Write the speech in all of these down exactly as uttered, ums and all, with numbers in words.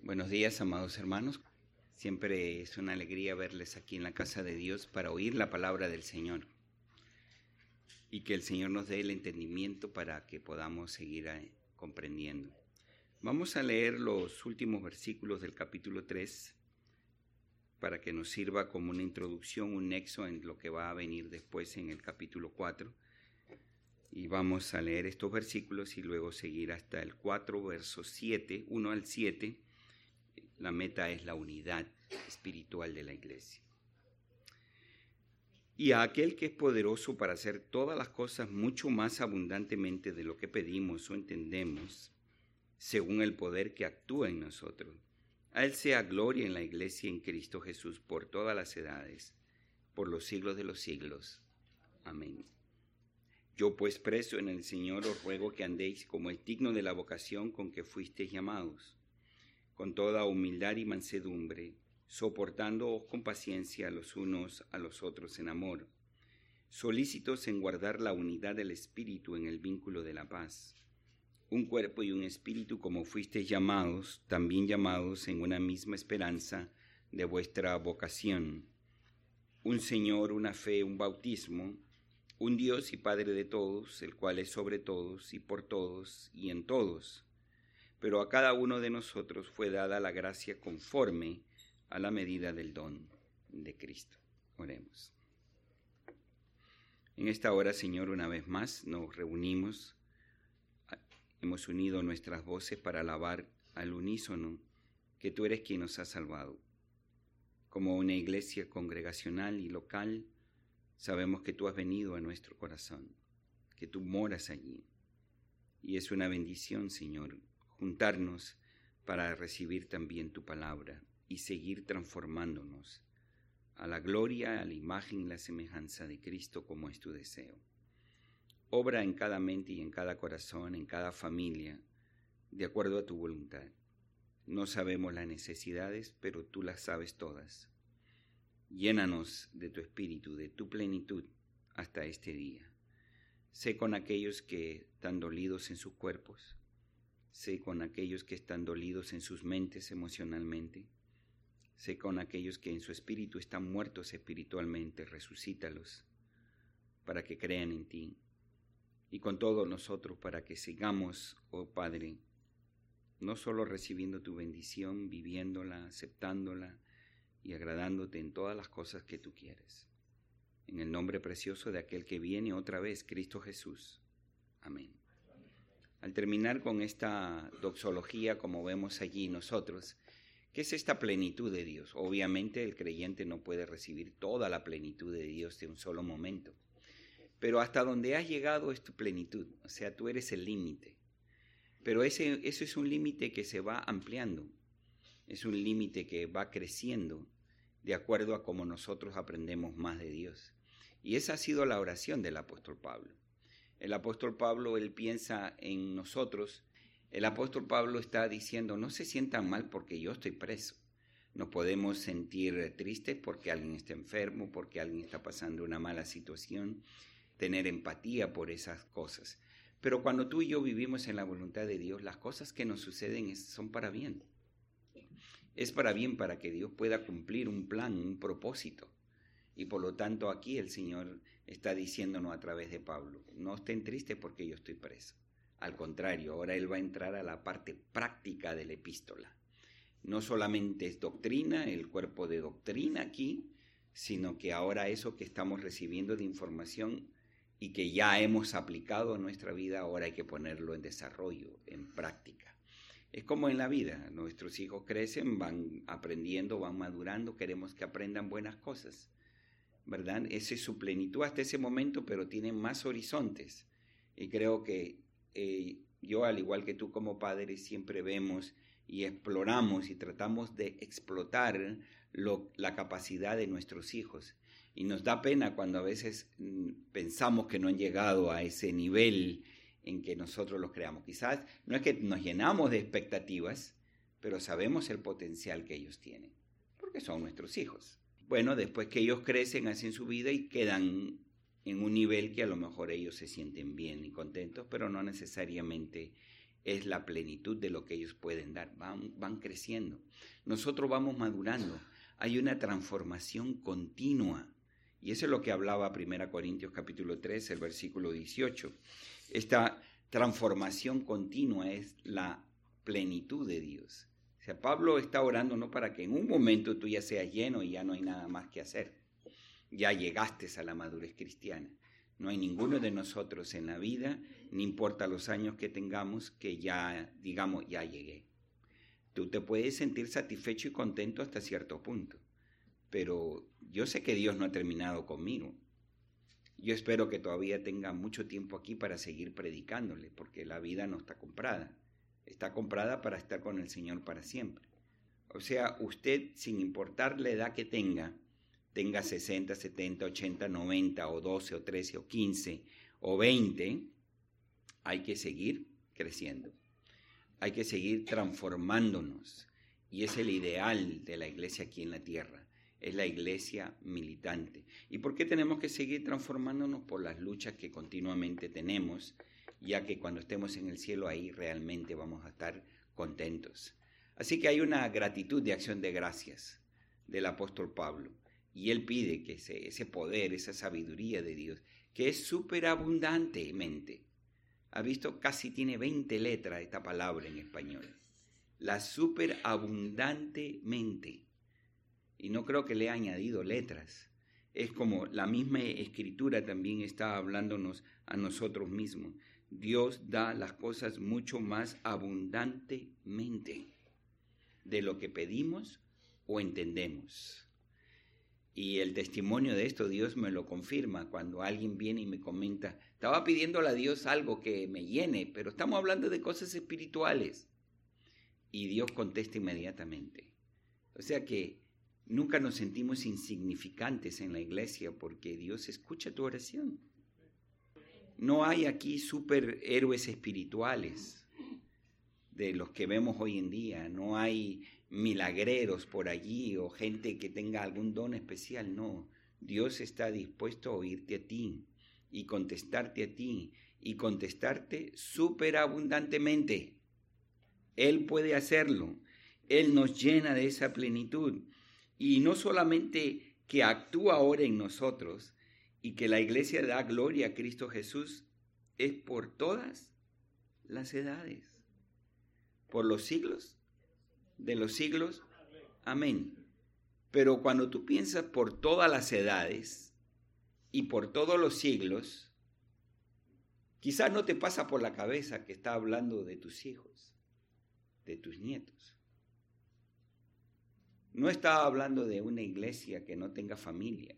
Buenos días, amados hermanos. Siempre es una alegría verles aquí en la casa de Dios para oír la palabra del Señor. Y que el Señor nos dé el entendimiento para que podamos seguir comprendiendo. Vamos a leer los últimos versículos del capítulo tres para que nos sirva como una introducción, un nexo en lo que va a venir después en el capítulo cuatro. Y vamos a leer estos versículos y luego seguir hasta el cuatro, versos siete, uno al siete. La meta es la unidad espiritual de la iglesia. Y a aquel que es poderoso para hacer todas las cosas mucho más abundantemente de lo que pedimos o entendemos, según el poder que actúa en nosotros. A él sea gloria en la iglesia en Cristo Jesús por todas las edades, por los siglos de los siglos. Amén. Yo pues preso en el Señor os ruego que andéis como es digno de la vocación con que fuisteis llamados, con toda humildad y mansedumbre, soportándoos con paciencia los unos a los otros en amor, solícitos en guardar la unidad del Espíritu en el vínculo de la paz. Un cuerpo y un espíritu como fuisteis llamados, también llamados en una misma esperanza de vuestra vocación. Un Señor, una fe, un bautismo, un Dios y Padre de todos, el cual es sobre todos y por todos y en todos. Pero a cada uno de nosotros fue dada la gracia conforme a la medida del don de Cristo. Oremos. En esta hora, Señor, una vez más nos reunimos, hemos unido nuestras voces para alabar al unísono que tú eres quien nos ha salvado. Como una iglesia congregacional y local, sabemos que tú has venido a nuestro corazón, que tú moras allí. Y es una bendición, Señor, juntarnos para recibir también tu palabra y seguir transformándonos a la gloria, a la imagen y la semejanza de Cristo como es tu deseo. Obra en cada mente y en cada corazón, en cada familia, de acuerdo a tu voluntad. No sabemos las necesidades, pero tú las sabes todas. Llénanos de tu espíritu, de tu plenitud hasta este día. Sé con aquellos que están dolidos en sus cuerpos. Sé con aquellos que están dolidos en sus mentes emocionalmente. Sé con aquellos que en su espíritu están muertos espiritualmente. Resucítalos para que crean en ti. Y con todos nosotros para que sigamos, oh Padre, no solo recibiendo tu bendición, viviéndola, aceptándola y agradándote en todas las cosas que tú quieres. En el nombre precioso de aquel que viene otra vez, Cristo Jesús. Amén. Al terminar con esta doxología, como vemos allí nosotros, ¿qué es esta plenitud de Dios? Obviamente el creyente no puede recibir toda la plenitud de Dios de un solo momento, pero hasta donde has llegado es tu plenitud, o sea, tú eres el límite. Pero ese, eso es un límite que se va ampliando, es un límite que va creciendo de acuerdo a cómo nosotros aprendemos más de Dios. Y esa ha sido la oración del apóstol Pablo. El apóstol Pablo, él piensa en nosotros. El apóstol Pablo está diciendo, no se sientan mal porque yo estoy preso. Nos podemos sentir tristes porque alguien está enfermo, porque alguien está pasando una mala situación, tener empatía por esas cosas. Pero cuando tú y yo vivimos en la voluntad de Dios, las cosas que nos suceden son para bien. Es para bien, para que Dios pueda cumplir un plan, un propósito. Y por lo tanto aquí el Señor está diciéndonos a través de Pablo, no estén tristes porque yo estoy preso. Al contrario, ahora él va a entrar a la parte práctica de la epístola. No solamente es doctrina, el cuerpo de doctrina aquí, sino que ahora eso que estamos recibiendo de información y que ya hemos aplicado en nuestra vida, ahora hay que ponerlo en desarrollo, en práctica. Es como en la vida, nuestros hijos crecen, van aprendiendo, van madurando, queremos que aprendan buenas cosas, ¿verdad? Esa es su plenitud hasta ese momento, pero tienen más horizontes. Y creo que eh, yo, al igual que tú como padre, siempre vemos y exploramos y tratamos de explotar lo, la capacidad de nuestros hijos. Y nos da pena cuando a veces mm, pensamos que no han llegado a ese nivel en que nosotros los creamos. Quizás no es que nos llenamos de expectativas, pero sabemos el potencial que ellos tienen, porque son nuestros hijos. Bueno, después que ellos crecen, hacen su vida y quedan en un nivel que a lo mejor ellos se sienten bien y contentos, pero no necesariamente es la plenitud de lo que ellos pueden dar. Van, van creciendo. Nosotros vamos madurando. Hay una transformación continua. Y eso es lo que hablaba primera Corintios capítulo tres, el versículo dieciocho. Esta transformación continua es la plenitud de Dios. O sea, Pablo está orando no para que en un momento tú ya seas lleno y ya no hay nada más que hacer. Ya llegaste a la madurez cristiana. No hay ninguno de nosotros en la vida, no importa los años que tengamos, que ya, digamos, ya llegué. Tú te puedes sentir satisfecho y contento hasta cierto punto, pero yo sé que Dios no ha terminado conmigo. Yo espero que todavía tenga mucho tiempo aquí para seguir predicándole, porque la vida no está comprada. Está comprada para estar con el Señor para siempre. O sea, usted, sin importar la edad que tenga, tenga sesenta, setenta, ochenta, noventa, o doce, o trece, o quince, o veinte, hay que seguir creciendo. Hay que seguir transformándonos. Y es el ideal de la iglesia aquí en la tierra. Es la iglesia militante. ¿Y por qué tenemos que seguir transformándonos? Por las luchas que continuamente tenemos, ya que cuando estemos en el cielo ahí realmente vamos a estar contentos. Así que hay una gratitud de acción de gracias del apóstol Pablo. Y él pide que ese, ese poder, esa sabiduría de Dios, que es superabundantemente. Ha visto, casi tiene veinte letras esta palabra en español. La superabundantemente. Y no creo que le ha añadido letras. Es como la misma escritura también está hablándonos a nosotros mismos. Dios da las cosas mucho más abundantemente de lo que pedimos o entendemos. Y el testimonio de esto Dios me lo confirma cuando alguien viene y me comenta, estaba pidiéndole a Dios algo que me llene, pero estamos hablando de cosas espirituales. Y Dios contesta inmediatamente. O sea que nunca nos sentimos insignificantes en la iglesia porque Dios escucha tu oración. No hay aquí superhéroes espirituales de los que vemos hoy en día. No hay milagreros por allí o gente que tenga algún don especial. No, Dios está dispuesto a oírte a ti y contestarte a ti y contestarte superabundantemente. Él puede hacerlo. Él nos llena de esa plenitud. Y no solamente que actúa ahora en nosotros y que la iglesia da gloria a Cristo Jesús, es por todas las edades, por los siglos de los siglos. Amén. Pero cuando tú piensas por todas las edades y por todos los siglos, quizás no te pasa por la cabeza que está hablando de tus hijos, de tus nietos. No está hablando de una iglesia que no tenga familia.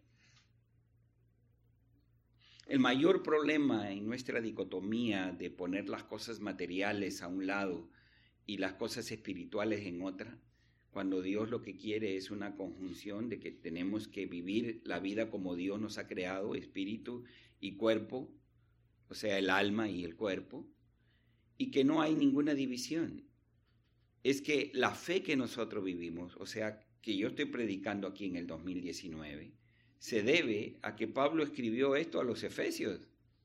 El mayor problema en nuestra dicotomía de poner las cosas materiales a un lado y las cosas espirituales en otra, cuando Dios lo que quiere es una conjunción de que tenemos que vivir la vida como Dios nos ha creado, espíritu y cuerpo, o sea, el alma y el cuerpo, y que no hay ninguna división. Es que la fe que nosotros vivimos, o sea, que yo estoy predicando aquí en el dos mil diecinueve, se debe a que Pablo escribió esto a los Efesios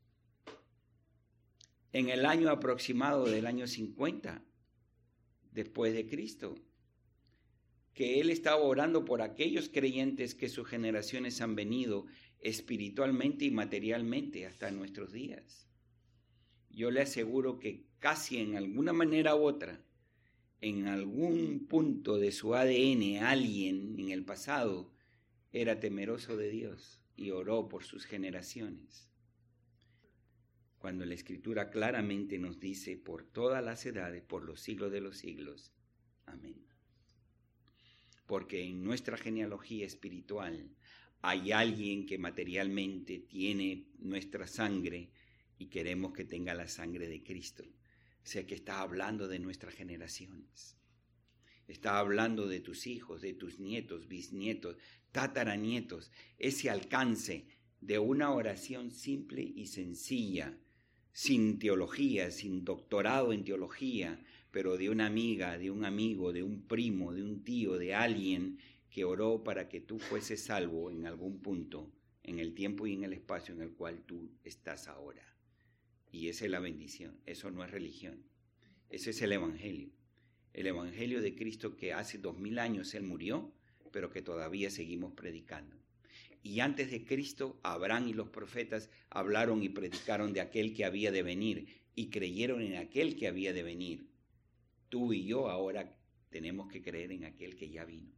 en el año aproximado del año cincuenta después de Cristo, que él estaba orando por aquellos creyentes que sus generaciones han venido espiritualmente y materialmente hasta nuestros días. Yo le aseguro que casi en alguna manera u otra, en algún punto de su A D N, alguien en el pasado era temeroso de Dios y oró por sus generaciones. Cuando la Escritura claramente nos dice, por todas las edades, por los siglos de los siglos. Amén. Porque en nuestra genealogía espiritual hay alguien que materialmente tiene nuestra sangre y queremos que tenga la sangre de Cristo. O sea que está hablando de nuestras generaciones. Está hablando de tus hijos, de tus nietos, bisnietos, tataranietos. Ese alcance de una oración simple y sencilla, sin teología, sin doctorado en teología, pero de una amiga, de un amigo, de un primo, de un tío, de alguien que oró para que tú fueses salvo en algún punto, en el tiempo y en el espacio en el cual tú estás ahora. Y esa es la bendición. Eso no es religión. Ese es el Evangelio. El Evangelio de Cristo que hace dos mil años Él murió, pero que todavía seguimos predicando. Y antes de Cristo, Abraham y los profetas hablaron y predicaron de aquel que había de venir y creyeron en aquel que había de venir. Tú y yo ahora tenemos que creer en aquel que ya vino.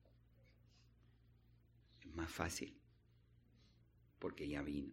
Es más fácil, porque ya vino.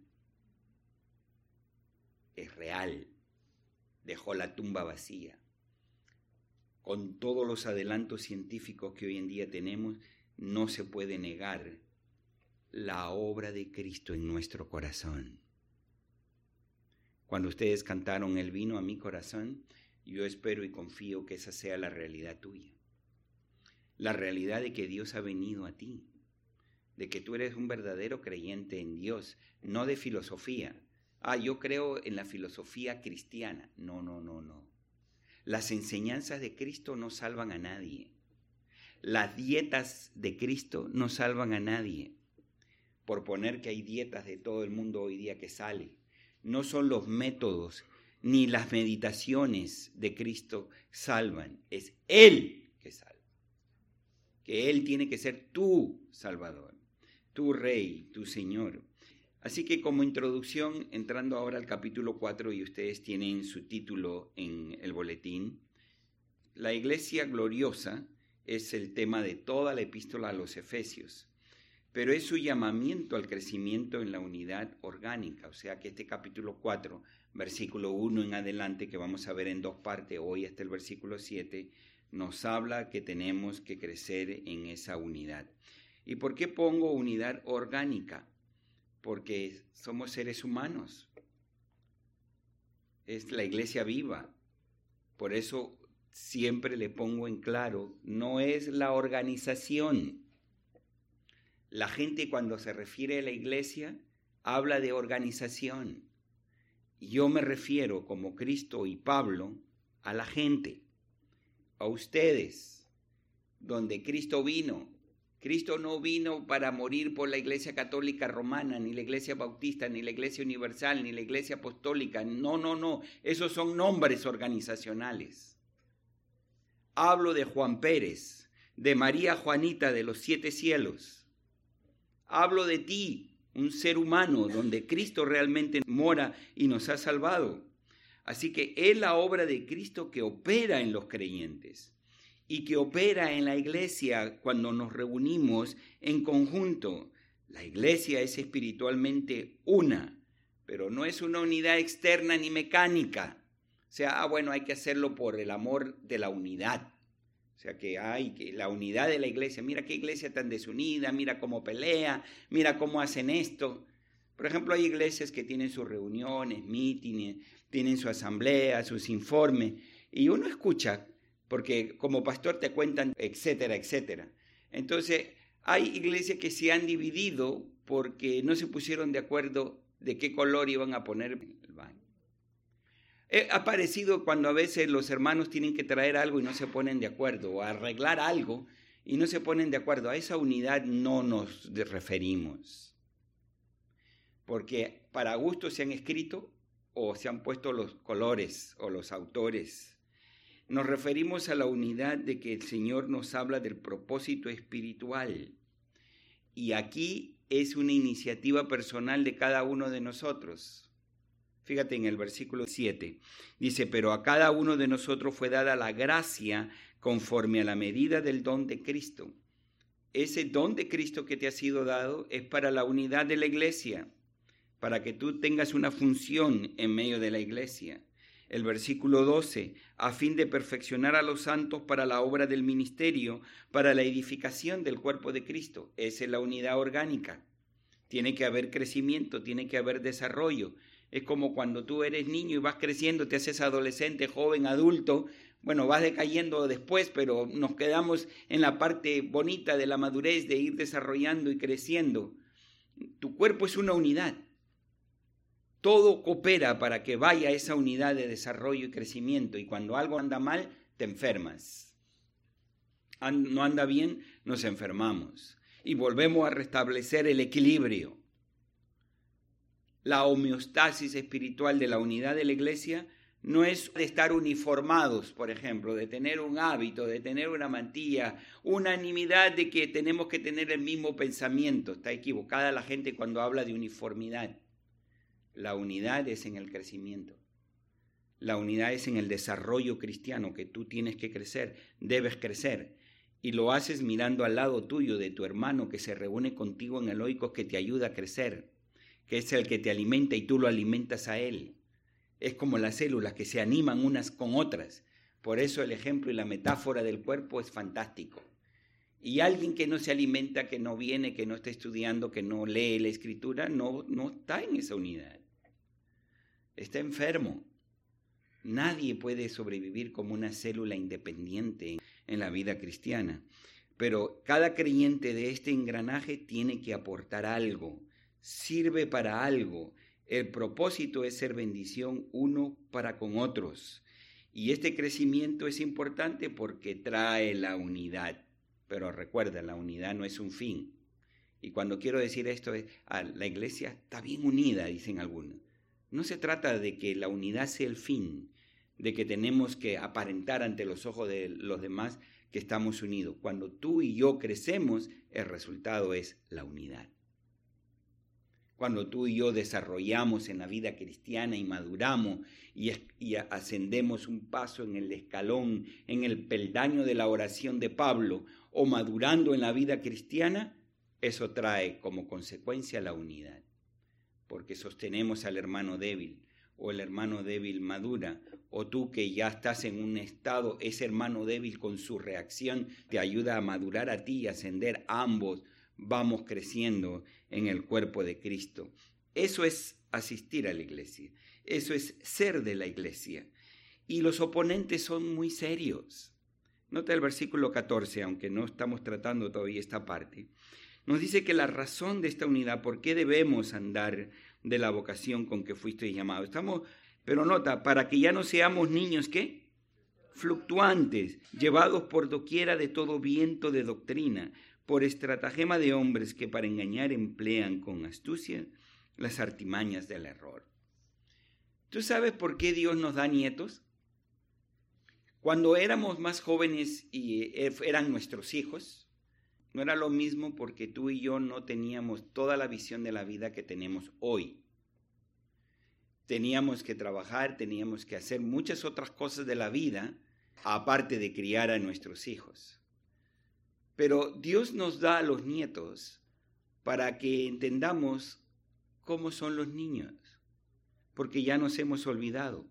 Es real. Dejó la tumba vacía. Con todos los adelantos científicos que hoy en día tenemos, no se puede negar la obra de Cristo en nuestro corazón. Cuando ustedes cantaron Él vino a mi corazón, yo espero y confío que esa sea la realidad tuya. La realidad de que Dios ha venido a ti, de que tú eres un verdadero creyente en Dios, no de filosofía. Ah, yo creo en la filosofía cristiana. No, no, no, no. Las enseñanzas de Cristo no salvan a nadie. Las dietas de Cristo no salvan a nadie. Por poner que hay dietas de todo el mundo hoy día que sale. No son los métodos ni las meditaciones de Cristo salvan. Es Él que salva. Que Él tiene que ser tu Salvador, tu Rey, tu Señor. Así que como introducción, entrando ahora al capítulo cuatro, y ustedes tienen su título en el boletín, la iglesia gloriosa es el tema de toda la epístola a los Efesios, pero es su llamamiento al crecimiento en la unidad orgánica, o sea que este capítulo cuatro, versículo uno en adelante, que vamos a ver en dos partes, hoy hasta el versículo siete, nos habla que tenemos que crecer en esa unidad. ¿Y por qué pongo unidad orgánica? Porque somos seres humanos. Es la iglesia viva. Por eso siempre le pongo en claro, no es la organización. La gente cuando se refiere a la iglesia habla de organización. Yo me refiero como Cristo y Pablo a la gente, a ustedes, donde Cristo vino. Cristo no vino para morir por la Iglesia Católica Romana, ni la Iglesia Bautista, ni la Iglesia Universal, ni la Iglesia Apostólica. No, no, no. Esos son nombres organizacionales. Hablo de Juan Pérez, de María Juanita de los siete cielos. Hablo de ti, un ser humano, donde Cristo realmente mora y nos ha salvado. Así que es la obra de Cristo que opera en los creyentes y que opera en la iglesia cuando nos reunimos en conjunto. La iglesia es espiritualmente una, pero no es una unidad externa ni mecánica. O sea, ah, bueno, hay que hacerlo por el amor de la unidad. O sea, que hay que la unidad de la iglesia. Mira qué iglesia tan desunida, mira cómo pelea, mira cómo hacen esto. Por ejemplo, hay iglesias que tienen sus reuniones, mítines, tienen su asamblea, sus informes, y uno escucha, porque como pastor te cuentan, etcétera, etcétera. Entonces, hay iglesias que se han dividido porque no se pusieron de acuerdo de qué color iban a poner el baño. Ha parecido cuando a veces los hermanos tienen que traer algo y no se ponen de acuerdo, o arreglar algo y no se ponen de acuerdo. A esa unidad no nos referimos, porque para gusto se han escrito o se han puesto los colores o los autores. Nos referimos a la unidad de que el Señor nos habla del propósito espiritual. Y aquí es una iniciativa personal de cada uno de nosotros. Fíjate en el versículo siete. Dice, pero a cada uno de nosotros fue dada la gracia conforme a la medida del don de Cristo. Ese don de Cristo que te ha sido dado es para la unidad de la iglesia, para que tú tengas una función en medio de la iglesia. El versículo doce, a fin de perfeccionar a los santos para la obra del ministerio, para la edificación del cuerpo de Cristo. Esa es la unidad orgánica. Tiene que haber crecimiento, tiene que haber desarrollo. Es como cuando tú eres niño y vas creciendo, te haces adolescente, joven, adulto. Bueno, vas decayendo después, pero nos quedamos en la parte bonita de la madurez, de ir desarrollando y creciendo. Tu cuerpo es una unidad. Todo coopera para que vaya esa unidad de desarrollo y crecimiento. Y cuando algo anda mal, te enfermas. No anda bien, nos enfermamos. Y volvemos a restablecer el equilibrio. La homeostasis espiritual de la unidad de la iglesia no es de estar uniformados, por ejemplo, de tener un hábito, de tener una mantilla, unanimidad de que tenemos que tener el mismo pensamiento. Está equivocada la gente cuando habla de uniformidad. La unidad es en el crecimiento. La unidad es en el desarrollo cristiano, que tú tienes que crecer, debes crecer. Y lo haces mirando al lado tuyo de tu hermano que se reúne contigo en el oikos, que te ayuda a crecer, que es el que te alimenta y tú lo alimentas a él. Es como las células que se animan unas con otras. Por eso el ejemplo y la metáfora del cuerpo es fantástico. Y alguien que no se alimenta, que no viene, que no está estudiando, que no lee la escritura, no, no está en esa unidad. Está enfermo. Nadie puede sobrevivir como una célula independiente en la vida cristiana. Pero cada creyente de este engranaje tiene que aportar algo. Sirve para algo. El propósito es ser bendición uno para con otros. Y este crecimiento es importante porque trae la unidad. Pero recuerda, la unidad no es un fin. Y cuando quiero decir esto, es, ah, la iglesia está bien unida, dicen algunos. No se trata de que la unidad sea el fin, de que tenemos que aparentar ante los ojos de los demás que estamos unidos. Cuando tú y yo crecemos, el resultado es la unidad. Cuando tú y yo desarrollamos en la vida cristiana y maduramos y, y ascendemos un paso en el escalón, en el peldaño de la oración de Pablo, o madurando en la vida cristiana, eso trae como consecuencia la unidad. Porque sostenemos al hermano débil, o el hermano débil madura, o tú que ya estás en un estado, ese hermano débil con su reacción te ayuda a madurar a ti y ascender. Ambos vamos creciendo en el cuerpo de Cristo. Eso es asistir a la iglesia, eso es ser de la iglesia. Y los oponentes son muy serios. Nota el versículo catorce, aunque no estamos tratando todavía esta parte. Nos dice que la razón de esta unidad, por qué debemos andar de la vocación con que fuiste llamado. Estamos, pero nota, para que ya no seamos niños, ¿qué? Fluctuantes, llevados por doquiera de todo viento de doctrina, por estratagema de hombres que para engañar emplean con astucia las artimañas del error. ¿Tú sabes por qué Dios nos da nietos? Cuando éramos más jóvenes y eran nuestros hijos, no era lo mismo porque tú y yo no teníamos toda la visión de la vida que tenemos hoy. Teníamos que trabajar, teníamos que hacer muchas otras cosas de la vida, aparte de criar a nuestros hijos. Pero Dios nos da a los nietos para que entendamos cómo son los niños, porque ya nos hemos olvidado.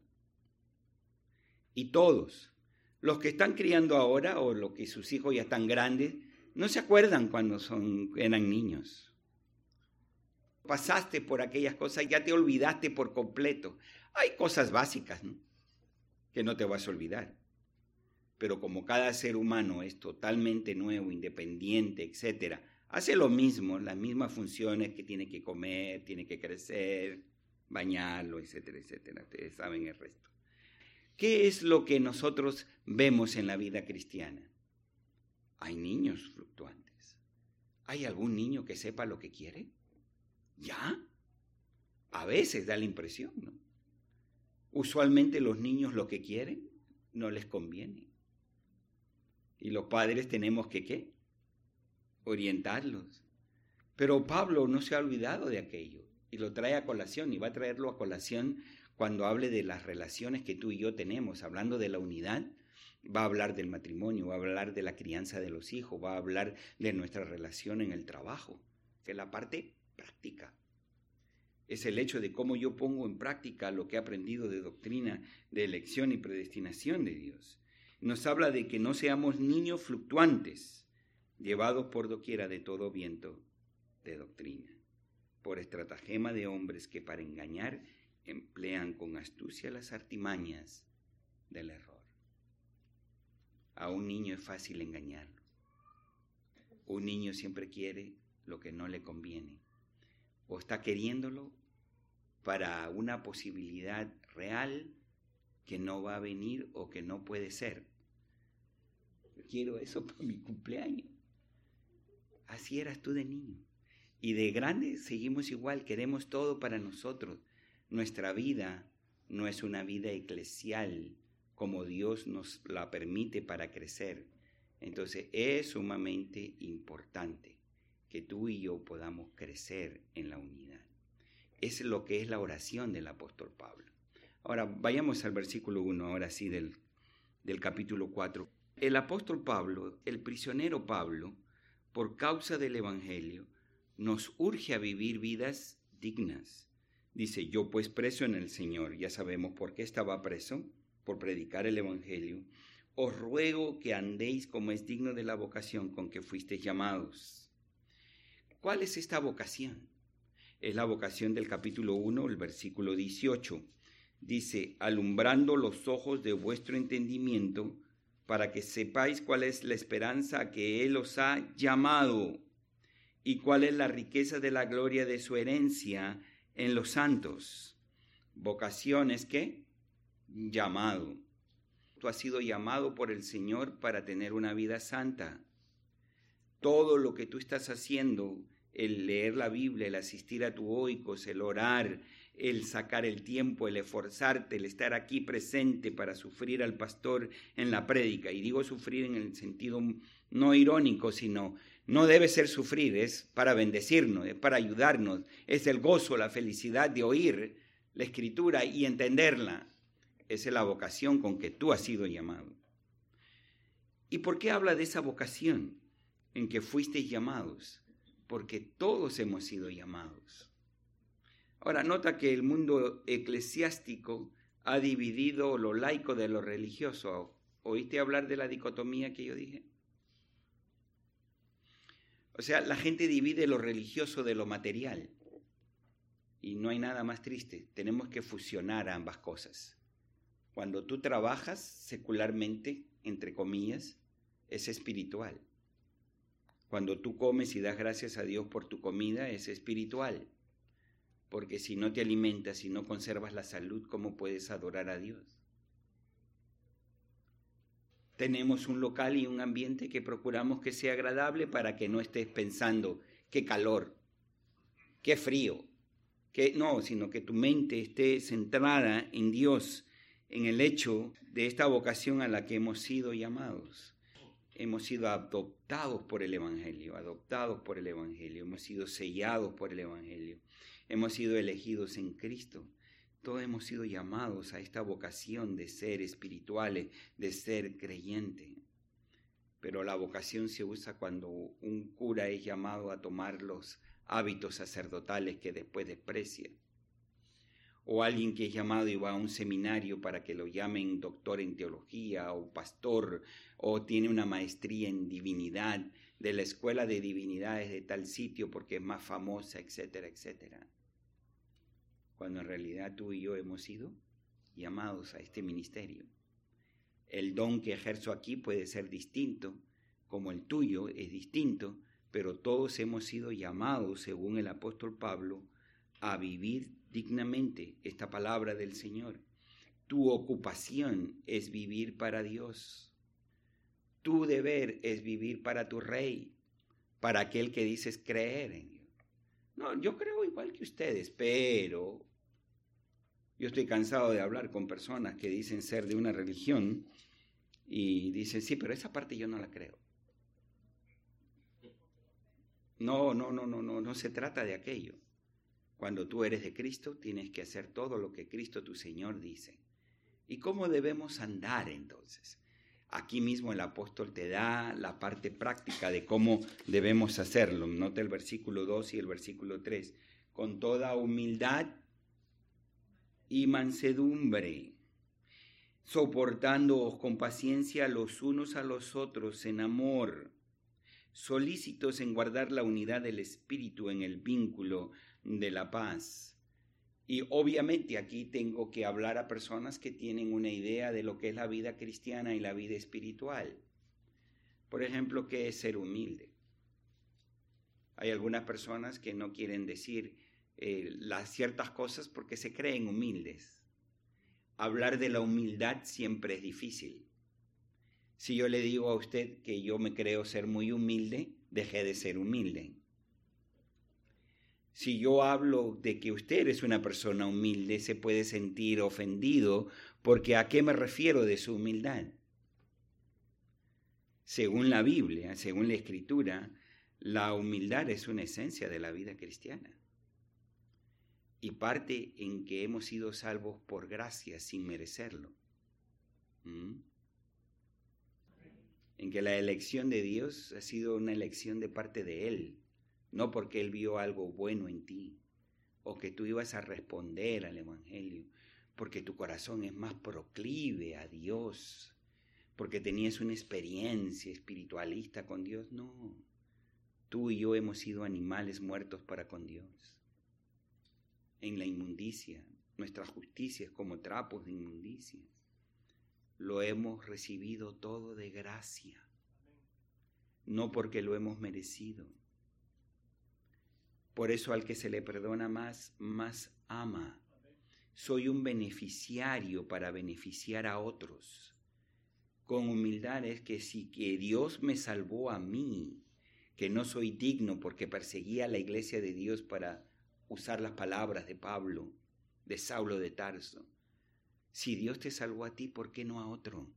Y todos, los que están criando ahora o los que sus hijos ya están grandes, no se acuerdan cuando son, eran niños. Pasaste por aquellas cosas, ya te olvidaste por completo. Hay cosas básicas, ¿no?, que no te vas a olvidar. Pero como cada ser humano es totalmente nuevo, independiente, etcétera, hace lo mismo, las mismas funciones que tiene que comer, tiene que crecer, bañarlo, etcétera, etcétera. Ustedes saben el resto. ¿Qué es lo que nosotros vemos en la vida cristiana? Hay niños fluctuantes. ¿Hay algún niño que sepa lo que quiere? ¿Ya? A veces da la impresión, ¿no? Usualmente los niños lo que quieren no les conviene. Y los padres tenemos que, ¿qué? Orientarlos. Pero Pablo no se ha olvidado de aquello y lo trae a colación y va a traerlo a colación cuando hable de las relaciones que tú y yo tenemos, hablando de la unidad. Va a hablar del matrimonio, va a hablar de la crianza de los hijos, va a hablar de nuestra relación en el trabajo, que es la parte práctica. Es el hecho de cómo yo pongo en práctica lo que he aprendido de doctrina, de elección y predestinación de Dios. Nos habla de que no seamos niños fluctuantes, llevados por doquiera de todo viento de doctrina, por estratagema de hombres que para engañar emplean con astucia las artimañas del error. A un niño es fácil engañarlo. Un niño siempre quiere lo que no le conviene, o está queriéndolo para una posibilidad real que no va a venir o que no puede ser. Yo quiero eso para mi cumpleaños. Así eras tú de niño. Y de grande seguimos igual, queremos todo para nosotros. Nuestra vida, no es una vida eclesial como Dios nos la permite para crecer. Entonces es sumamente importante que tú y yo podamos crecer en la unidad. Es lo que es la oración del apóstol Pablo. Ahora vayamos al versículo uno, ahora sí, del, del capítulo cuatro. El apóstol Pablo, el prisionero Pablo, por causa del evangelio, nos urge a vivir vidas dignas. Dice, yo pues preso en el Señor, ya sabemos por qué estaba preso, por predicar el evangelio, os ruego que andéis como es digno de la vocación con que fuisteis llamados. ¿Cuál es esta vocación? Es la vocación del capítulo uno, el versículo dieciocho. Dice, alumbrando los ojos de vuestro entendimiento, para que sepáis cuál es la esperanza a que Él os ha llamado y cuál es la riqueza de la gloria de su herencia en los santos. Vocación es ¿qué? Llamado. Tú has sido llamado por el Señor para tener una vida santa. Todo lo que tú estás haciendo, el leer la Biblia, el asistir a tu oikos, el orar, el sacar el tiempo, el esforzarte, el estar aquí presente para sufrir al pastor en la prédica. Y digo sufrir en el sentido no irónico, sino no debe ser sufrir, es para bendecirnos, es para ayudarnos, es el gozo, la felicidad de oír la Escritura y entenderla. Esa es la vocación con que tú has sido llamado. ¿Y por qué habla de esa vocación en que fuisteis llamados? Porque todos hemos sido llamados. Ahora, nota que el mundo eclesiástico ha dividido lo laico de lo religioso. ¿Oíste hablar de la dicotomía que yo dije? O sea, la gente divide lo religioso de lo material. Y no hay nada más triste. Tenemos que fusionar ambas cosas. Cuando tú trabajas secularmente, entre comillas, es espiritual. Cuando tú comes y das gracias a Dios por tu comida, es espiritual. Porque si no te alimentas, si no conservas la salud, ¿cómo puedes adorar a Dios? Tenemos un local y un ambiente que procuramos que sea agradable para que no estés pensando qué calor, qué frío, que no, sino que tu mente esté centrada en Dios, en el hecho de esta vocación a la que hemos sido llamados. Hemos sido adoptados por el Evangelio, adoptados por el Evangelio, hemos sido sellados por el Evangelio, hemos sido elegidos en Cristo. Todos hemos sido llamados a esta vocación de ser espirituales, de ser creyentes. Pero la vocación se usa cuando un cura es llamado a tomar los hábitos sacerdotales que después desprecia. O alguien que es llamado y va a un seminario para que lo llamen doctor en teología o pastor, o tiene una maestría en divinidad de la escuela de divinidades de tal sitio porque es más famosa, etcétera, etcétera. Cuando en realidad tú y yo hemos sido llamados a este ministerio. El don que ejerzo aquí puede ser distinto, como el tuyo es distinto, pero todos hemos sido llamados, según el apóstol Pablo, a vivir dignamente esta palabra del Señor. Tu ocupación es vivir para Dios. Tu deber es vivir para tu Rey, para aquel que dices creer en Dios. No, yo creo igual que ustedes, pero yo estoy cansado de hablar con personas que dicen ser de una religión y dicen, sí, pero esa parte yo no la creo. No, no, no, no, no, no se trata de aquello. Cuando tú eres de Cristo, tienes que hacer todo lo que Cristo tu Señor dice. ¿Y cómo debemos andar entonces? Aquí mismo el apóstol te da la parte práctica de cómo debemos hacerlo. Nota el versículo dos y el versículo tres. Con toda humildad y mansedumbre, soportándoos con paciencia los unos a los otros en amor, solícitos en guardar la unidad del espíritu en el vínculo de la paz. Y obviamente aquí tengo que hablar a personas que tienen una idea de lo que es la vida cristiana y la vida espiritual. Por ejemplo, ¿qué es ser humilde? Hay algunas personas que no quieren decir eh, las ciertas cosas porque se creen humildes. Hablar de la humildad siempre es difícil. Si yo le digo a usted que yo me creo ser muy humilde, dejé de ser humilde. Si yo hablo de que usted es una persona humilde, se puede sentir ofendido, porque ¿a qué me refiero de su humildad? Según la Biblia, según la Escritura, la humildad es una esencia de la vida cristiana. Y parte en que hemos sido salvos por gracia sin merecerlo. ¿Mm? En que la elección de Dios ha sido una elección de parte de Él, no porque Él vio algo bueno en ti, o que tú ibas a responder al Evangelio, porque tu corazón es más proclive a Dios, porque tenías una experiencia espiritualista con Dios. No, tú y yo hemos sido animales muertos para con Dios. En la inmundicia, nuestra justicia es como trapos de inmundicia. Lo hemos recibido todo de gracia, no porque lo hemos merecido. Por eso al que se le perdona más, más ama. Soy un beneficiario para beneficiar a otros. Con humildad es que si que Dios me salvó a mí, que no soy digno porque perseguía a la iglesia de Dios para usar las palabras de Pablo, de Saulo de Tarso. Si Dios te salvó a ti, ¿por qué no a otro?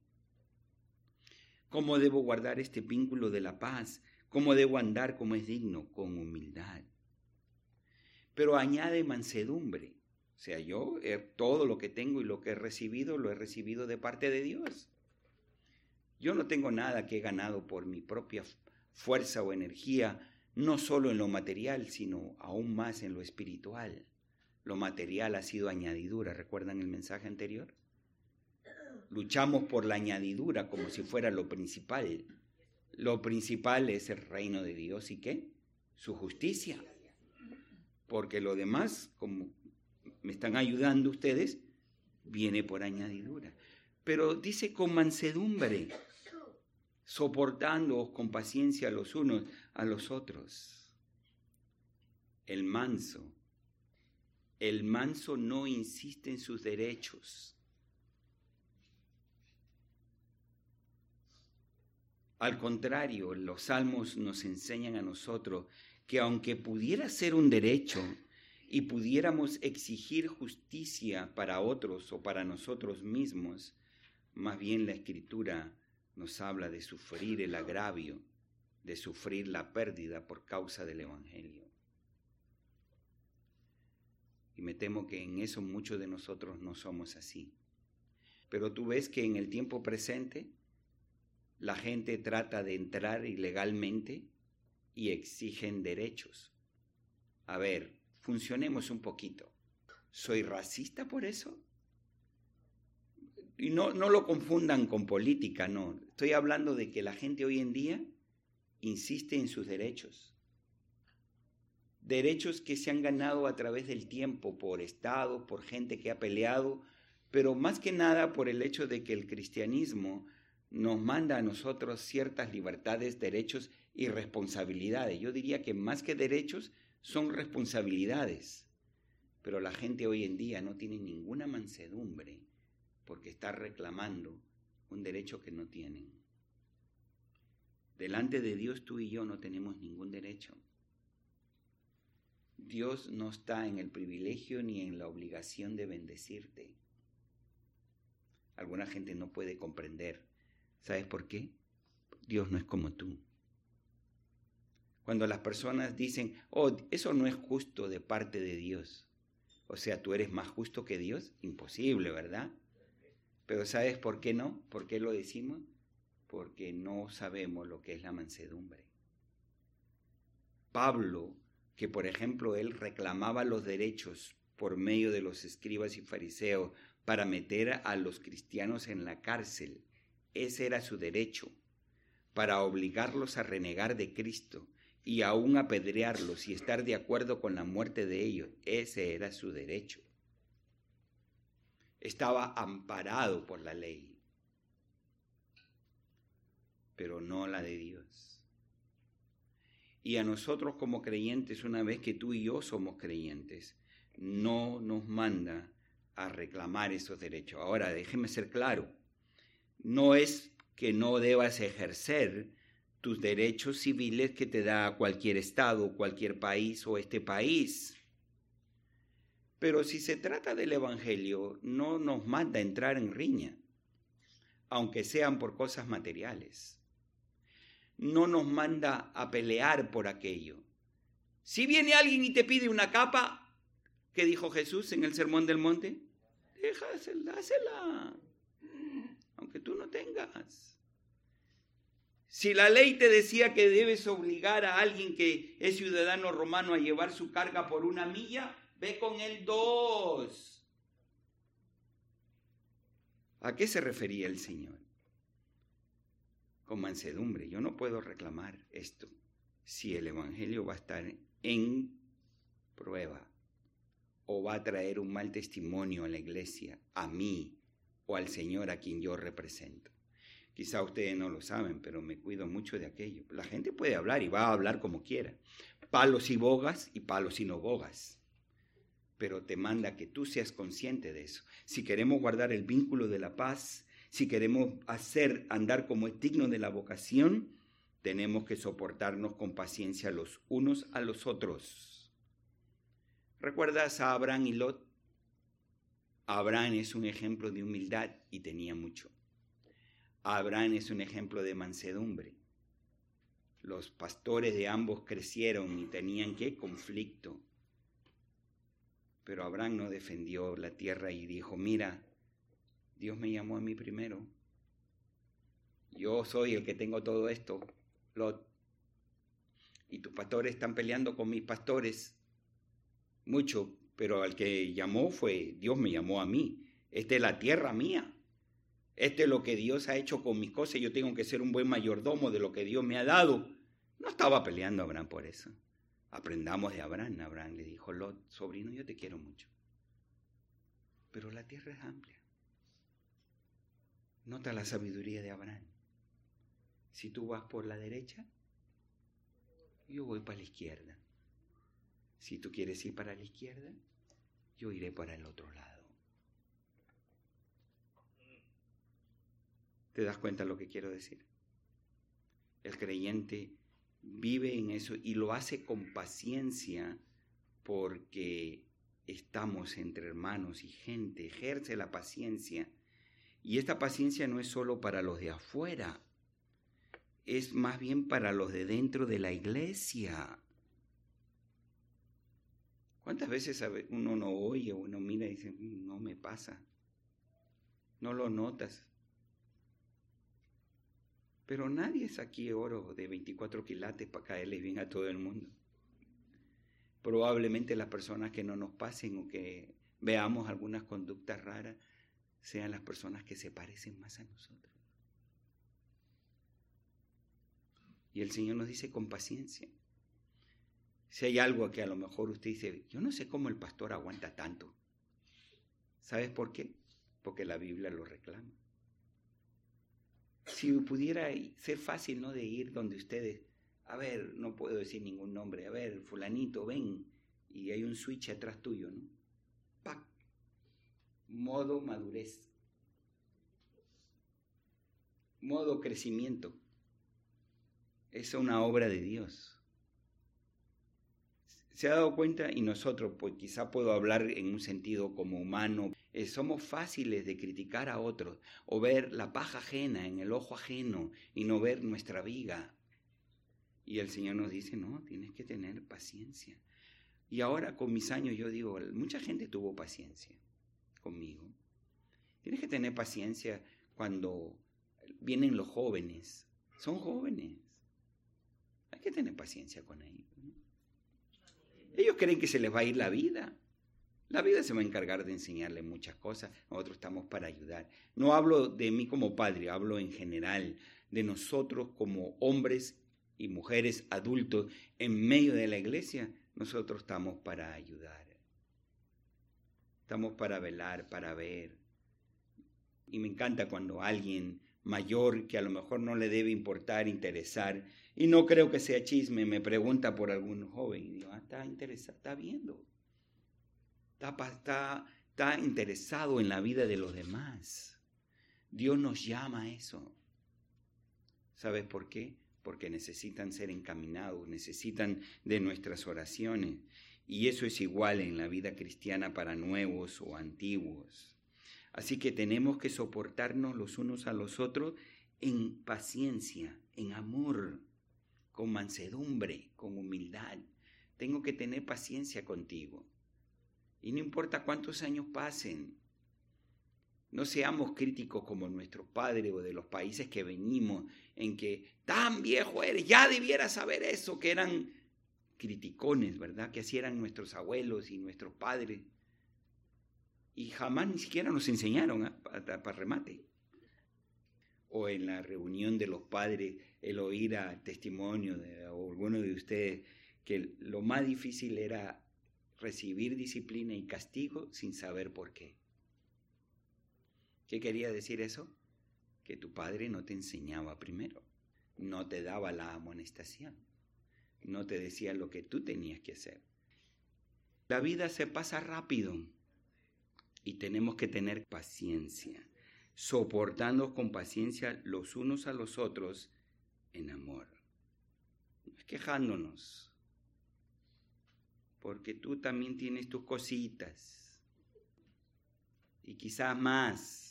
¿Cómo debo guardar este vínculo de la paz? ¿Cómo debo andar como es digno? Con humildad. Pero añade mansedumbre. O sea, yo eh, todo lo que tengo y lo que he recibido, lo he recibido de parte de Dios. Yo no tengo nada que he ganado por mi propia fuerza o energía, no solo en lo material, sino aún más en lo espiritual. Lo material ha sido añadidura. ¿Recuerdan el mensaje anterior? Luchamos por la añadidura como si fuera lo principal. Lo principal es el reino de Dios. ¿Y qué? Su justicia. Porque lo demás, como me están ayudando ustedes, viene por añadidura. Pero dice con mansedumbre, soportándoos con paciencia los unos a los otros. El manso, el manso no insiste en sus derechos. Al contrario, los salmos nos enseñan a nosotros que aunque pudiera ser un derecho y pudiéramos exigir justicia para otros o para nosotros mismos, más bien la Escritura nos habla de sufrir el agravio, de sufrir la pérdida por causa del Evangelio. Y me temo que en eso muchos de nosotros no somos así. Pero tú ves que en el tiempo presente la gente trata de entrar ilegalmente y exigen derechos. A ver, funcionemos un poquito. ¿Soy racista por eso? Y no, no lo confundan con política, no. Estoy hablando de que la gente hoy en día insiste en sus derechos. Derechos que se han ganado a través del tiempo, por Estado, por gente que ha peleado, pero más que nada por el hecho de que el cristianismo nos manda a nosotros ciertas libertades, derechos y responsabilidades. Yo diría que más que derechos son responsabilidades. Pero la gente hoy en día no tiene ninguna mansedumbre porque está reclamando un derecho que no tienen. Delante de Dios tú y yo no tenemos ningún derecho. Dios no está en el privilegio ni en la obligación de bendecirte. Alguna gente no puede comprender. ¿Sabes por qué? Dios no es como tú. Cuando las personas dicen, oh, eso no es justo de parte de Dios. O sea, ¿tú eres más justo que Dios? Imposible, ¿verdad? Pero ¿sabes por qué no? ¿Por qué lo decimos? Porque no sabemos lo que es la mansedumbre. Pablo, que por ejemplo él reclamaba los derechos por medio de los escribas y fariseos para meter a los cristianos en la cárcel, ese era su derecho, para obligarlos a renegar de Cristo y aún apedrearlos y estar de acuerdo con la muerte de ellos. Ese era su derecho. Estaba amparado por la ley, pero no la de Dios. Y a nosotros como creyentes, una vez que tú y yo somos creyentes, no nos manda a reclamar esos derechos. Ahora, déjeme ser claro, no es que no debas ejercer tus derechos civiles que te da cualquier estado, cualquier país o este país. Pero si se trata del Evangelio, no nos manda a entrar en riña, aunque sean por cosas materiales. No nos manda a pelear por aquello. Si viene alguien y te pide una capa, ¿qué dijo Jesús en el Sermón del Monte? Déjasela, dásela, aunque tú no tengas. Si la ley te decía que debes obligar a alguien que es ciudadano romano a llevar su carga por una milla, ve con él dos. ¿A qué se refería el Señor? Con mansedumbre. Yo no puedo reclamar esto si el Evangelio va a estar en prueba o va a traer un mal testimonio a la iglesia, a mí o al Señor a quien yo represento. Quizá ustedes no lo saben, pero me cuido mucho de aquello. La gente puede hablar y va a hablar como quiera. Palos y bogas y palos y no bogas. Pero te manda que tú seas consciente de eso. Si queremos guardar el vínculo de la paz, si queremos hacer andar como es digno de la vocación, tenemos que soportarnos con paciencia los unos a los otros. ¿Recuerdas a Abraham y Lot? Abraham es un ejemplo de humildad y tenía mucho. Abraham es un ejemplo de mansedumbre. Los pastores de ambos crecieron y tenían ¿qué? Conflicto. Pero Abraham no defendió la tierra y dijo, mira, Dios me llamó a mí primero. Yo soy el que tengo todo esto, Lot. Y tus pastores están peleando con mis pastores. Mucho, pero al que llamó fue, Dios me llamó a mí. Esta es la tierra mía. Este es lo que Dios ha hecho con mis cosas. Yo tengo que ser un buen mayordomo de lo que Dios me ha dado. No estaba peleando Abraham por eso. Aprendamos de Abraham. Abraham le dijo, Lot, sobrino, yo te quiero mucho. Pero la tierra es amplia. Nota la sabiduría de Abraham. Si tú vas por la derecha, yo voy para la izquierda. Si tú quieres ir para la izquierda, yo iré para el otro lado. ¿Te das cuenta de lo que quiero decir? El creyente vive en eso y lo hace con paciencia porque estamos entre hermanos y gente, ejerce la paciencia. Y esta paciencia no es solo para los de afuera, es más bien para los de dentro de la iglesia. ¿Cuántas veces uno no oye o uno mira y dice, no me pasa? No lo notas. Pero nadie es aquí oro de veinticuatro quilates para caerle bien a todo el mundo. Probablemente las personas que no nos pasen o que veamos algunas conductas raras sean las personas que se parecen más a nosotros. Y el Señor nos dice con paciencia. Si hay algo que a lo mejor usted dice, yo no sé cómo el pastor aguanta tanto. ¿Sabes por qué? Porque la Biblia lo reclama. Si pudiera ser fácil, ¿no? De ir donde ustedes, a ver, no puedo decir ningún nombre, a ver, fulanito, ven, y hay un switch atrás tuyo, ¿no? ¡Pac! Modo madurez. Modo crecimiento. Es una obra de Dios. ¿Se ha dado cuenta? Y nosotros, pues quizá puedo hablar en un sentido como humano, eh, somos fáciles de criticar a otros o ver la paja ajena en el ojo ajeno y no ver nuestra viga. Y el Señor nos dice, no, tienes que tener paciencia. Y ahora con mis años yo digo, mucha gente tuvo paciencia conmigo. Tienes que tener paciencia cuando vienen los jóvenes. Son jóvenes. Hay que tener paciencia con ellos, ¿no? Ellos creen que se les va a ir la vida. La vida se va a encargar de enseñarles muchas cosas. Nosotros estamos para ayudar. No hablo de mí como padre, hablo en general de nosotros como hombres y mujeres adultos en medio de la iglesia. Nosotros estamos para ayudar. Estamos para velar, para ver. Y me encanta cuando alguien mayor, que a lo mejor no le debe importar, interesar, y no creo que sea chisme, me pregunta por algún joven, y digo, ah, está interesado, está viendo, está, está, está interesado en la vida de los demás. Dios nos llama a eso. ¿Sabes por qué? porque necesitan ser encaminados, necesitan de nuestras oraciones. Y eso es igual en la vida cristiana para nuevos o antiguos. Así que tenemos que soportarnos los unos a los otros en paciencia, en amor, con mansedumbre, con humildad. Tengo que tener paciencia contigo. Y no importa cuántos años pasen. No seamos críticos como nuestros padres o de los países que venimos, en que tan viejo eres, ya debieras saber eso, que eran criticones, ¿verdad? Que así eran nuestros abuelos y nuestros padres. Y jamás ni siquiera nos enseñaron ¿eh? para, para remate. O en la reunión de los padres, el oír a testimonio de alguno de ustedes, que lo más difícil era recibir disciplina y castigo sin saber por qué. ¿Qué quería decir eso? Que tu padre no te enseñaba primero, no te daba la amonestación, no te decía lo que tú tenías que hacer. La vida se pasa rápido y tenemos que tener paciencia, soportando con paciencia los unos a los otros en amor. No es quejándonos, porque tú también tienes tus cositas y quizás más.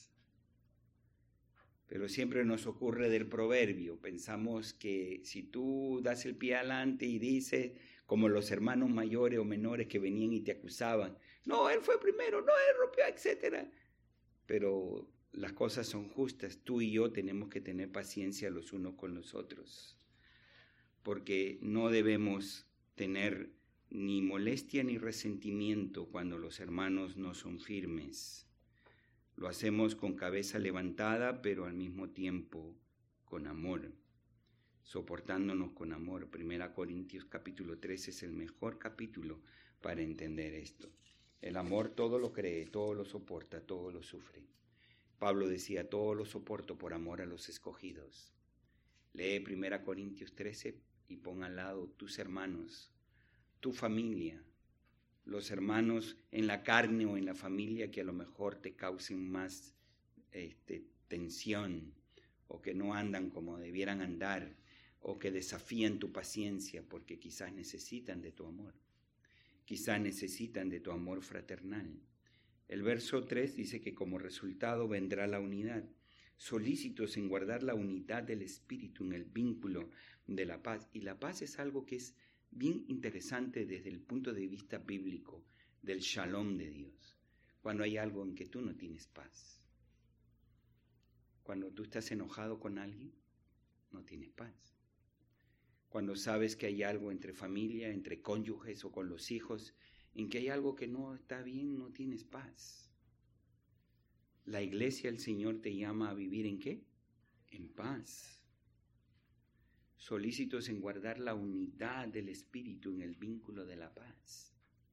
Pero siempre nos ocurre del proverbio, pensamos que si tú das el pie adelante y dices, como los hermanos mayores o menores que venían y te acusaban, no, él fue primero, no, él rompió, etcétera. Pero las cosas son justas, tú y yo tenemos que tener paciencia los unos con los otros, porque no debemos tener ni molestia ni resentimiento cuando los hermanos no son firmes. Lo hacemos con cabeza levantada, pero al mismo tiempo con amor, soportándonos con amor. Primera Corintios capítulo trece es el mejor capítulo para entender esto. El amor todo lo cree, todo lo soporta, todo lo sufre. Pablo decía, todo lo soporto por amor a los escogidos. Lee Primera Corintios trece y pon al lado tus hermanos, tu familia, los hermanos en la carne o en la familia que a lo mejor te causen más este, tensión o que no andan como debieran andar o que desafían tu paciencia porque quizás necesitan de tu amor, quizás necesitan de tu amor fraternal. El verso tres dice que como resultado vendrá la unidad, solícitos en guardar la unidad del espíritu en el vínculo de la paz. Y la paz es algo que es bien interesante desde el punto de vista bíblico del shalom de Dios. Cuando hay algo en que tú no tienes paz. Cuando tú estás enojado con alguien, no tienes paz. Cuando sabes que hay algo entre familia, entre cónyuges o con los hijos, en que hay algo que no está bien, no tienes paz. La iglesia, el Señor te llama a vivir ¿en qué? En paz. Solícitos en guardar la unidad del espíritu en el vínculo de la paz.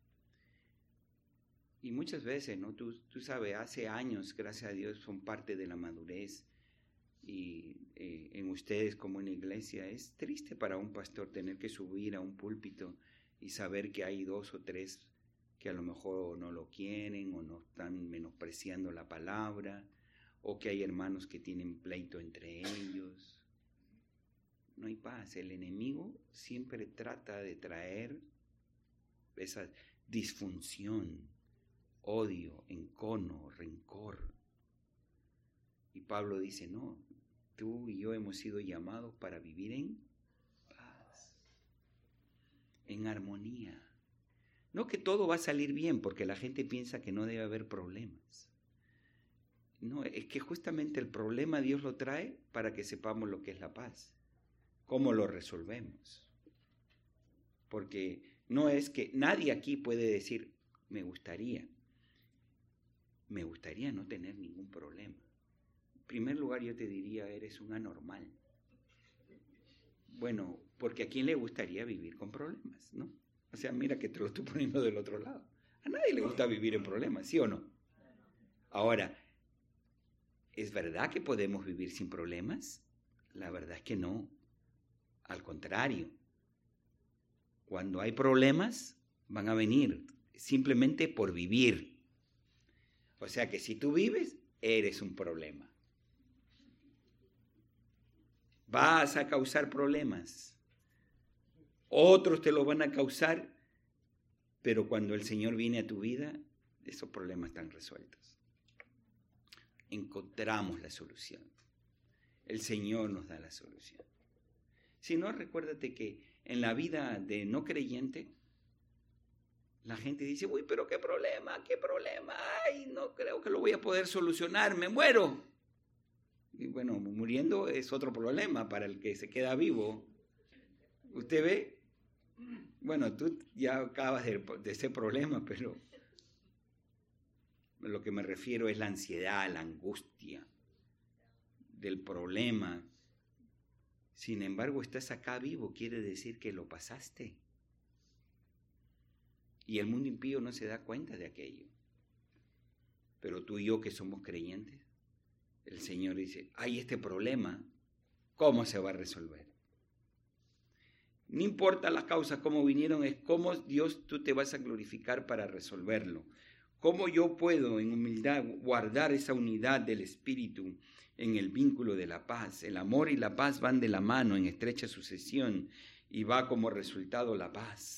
Y muchas veces, ¿no? Tú, tú sabes, hace años, gracias a Dios, son parte de la madurez. Y eh, en ustedes como en la iglesia, es triste para un pastor tener que subir a un púlpito y saber que hay dos o tres que a lo mejor no lo quieren o no están menospreciando la palabra, o que hay hermanos que tienen pleito entre ellos. No hay paz. El enemigo siempre trata de traer esa disfunción, odio, encono, rencor. Y Pablo dice, no, tú y yo hemos sido llamados para vivir en paz, en armonía. No que todo va a salir bien, porque la gente piensa que no debe haber problemas. No, es que justamente el problema Dios lo trae para que sepamos lo que es la paz. ¿Cómo lo resolvemos? Porque no es que nadie aquí puede decir, me gustaría, me gustaría no tener ningún problema. En primer lugar yo te diría, eres un anormal. Bueno, porque ¿a quién le gustaría vivir con problemas, no? O sea, mira que te lo estoy poniendo del otro lado. A nadie le gusta vivir en problemas, ¿sí o no? Ahora, ¿es verdad que podemos vivir sin problemas? La verdad es que no. Al contrario, cuando hay problemas, van a venir simplemente por vivir. O sea que si tú vives, eres un problema. vas a causar problemas. Otros te lo van a causar, pero cuando el Señor viene a tu vida, esos problemas están resueltos. Encontramos la solución. El Señor nos da la solución. Si no, recuérdate que en la vida de no creyente, la gente dice, uy, pero qué problema, qué problema, ay, no creo que lo voy a poder solucionar, me muero. Y bueno, muriendo es otro problema para el que se queda vivo. ¿Usted ve? Bueno, tú ya acabas de, de ese problema, pero lo que me refiero es la ansiedad, la angustia del problema. Sin embargo, estás acá vivo, quiere decir que lo pasaste. Y el mundo impío no se da cuenta de aquello. Pero tú y yo que somos creyentes, el Señor dice, hay este problema, ¿cómo se va a resolver? No importa las causas, cómo vinieron, es cómo Dios tú te vas a glorificar para resolverlo. Cómo yo puedo en humildad guardar esa unidad del Espíritu en el vínculo de la paz. El amor y la paz van de la mano en estrecha sucesión y va como resultado la paz.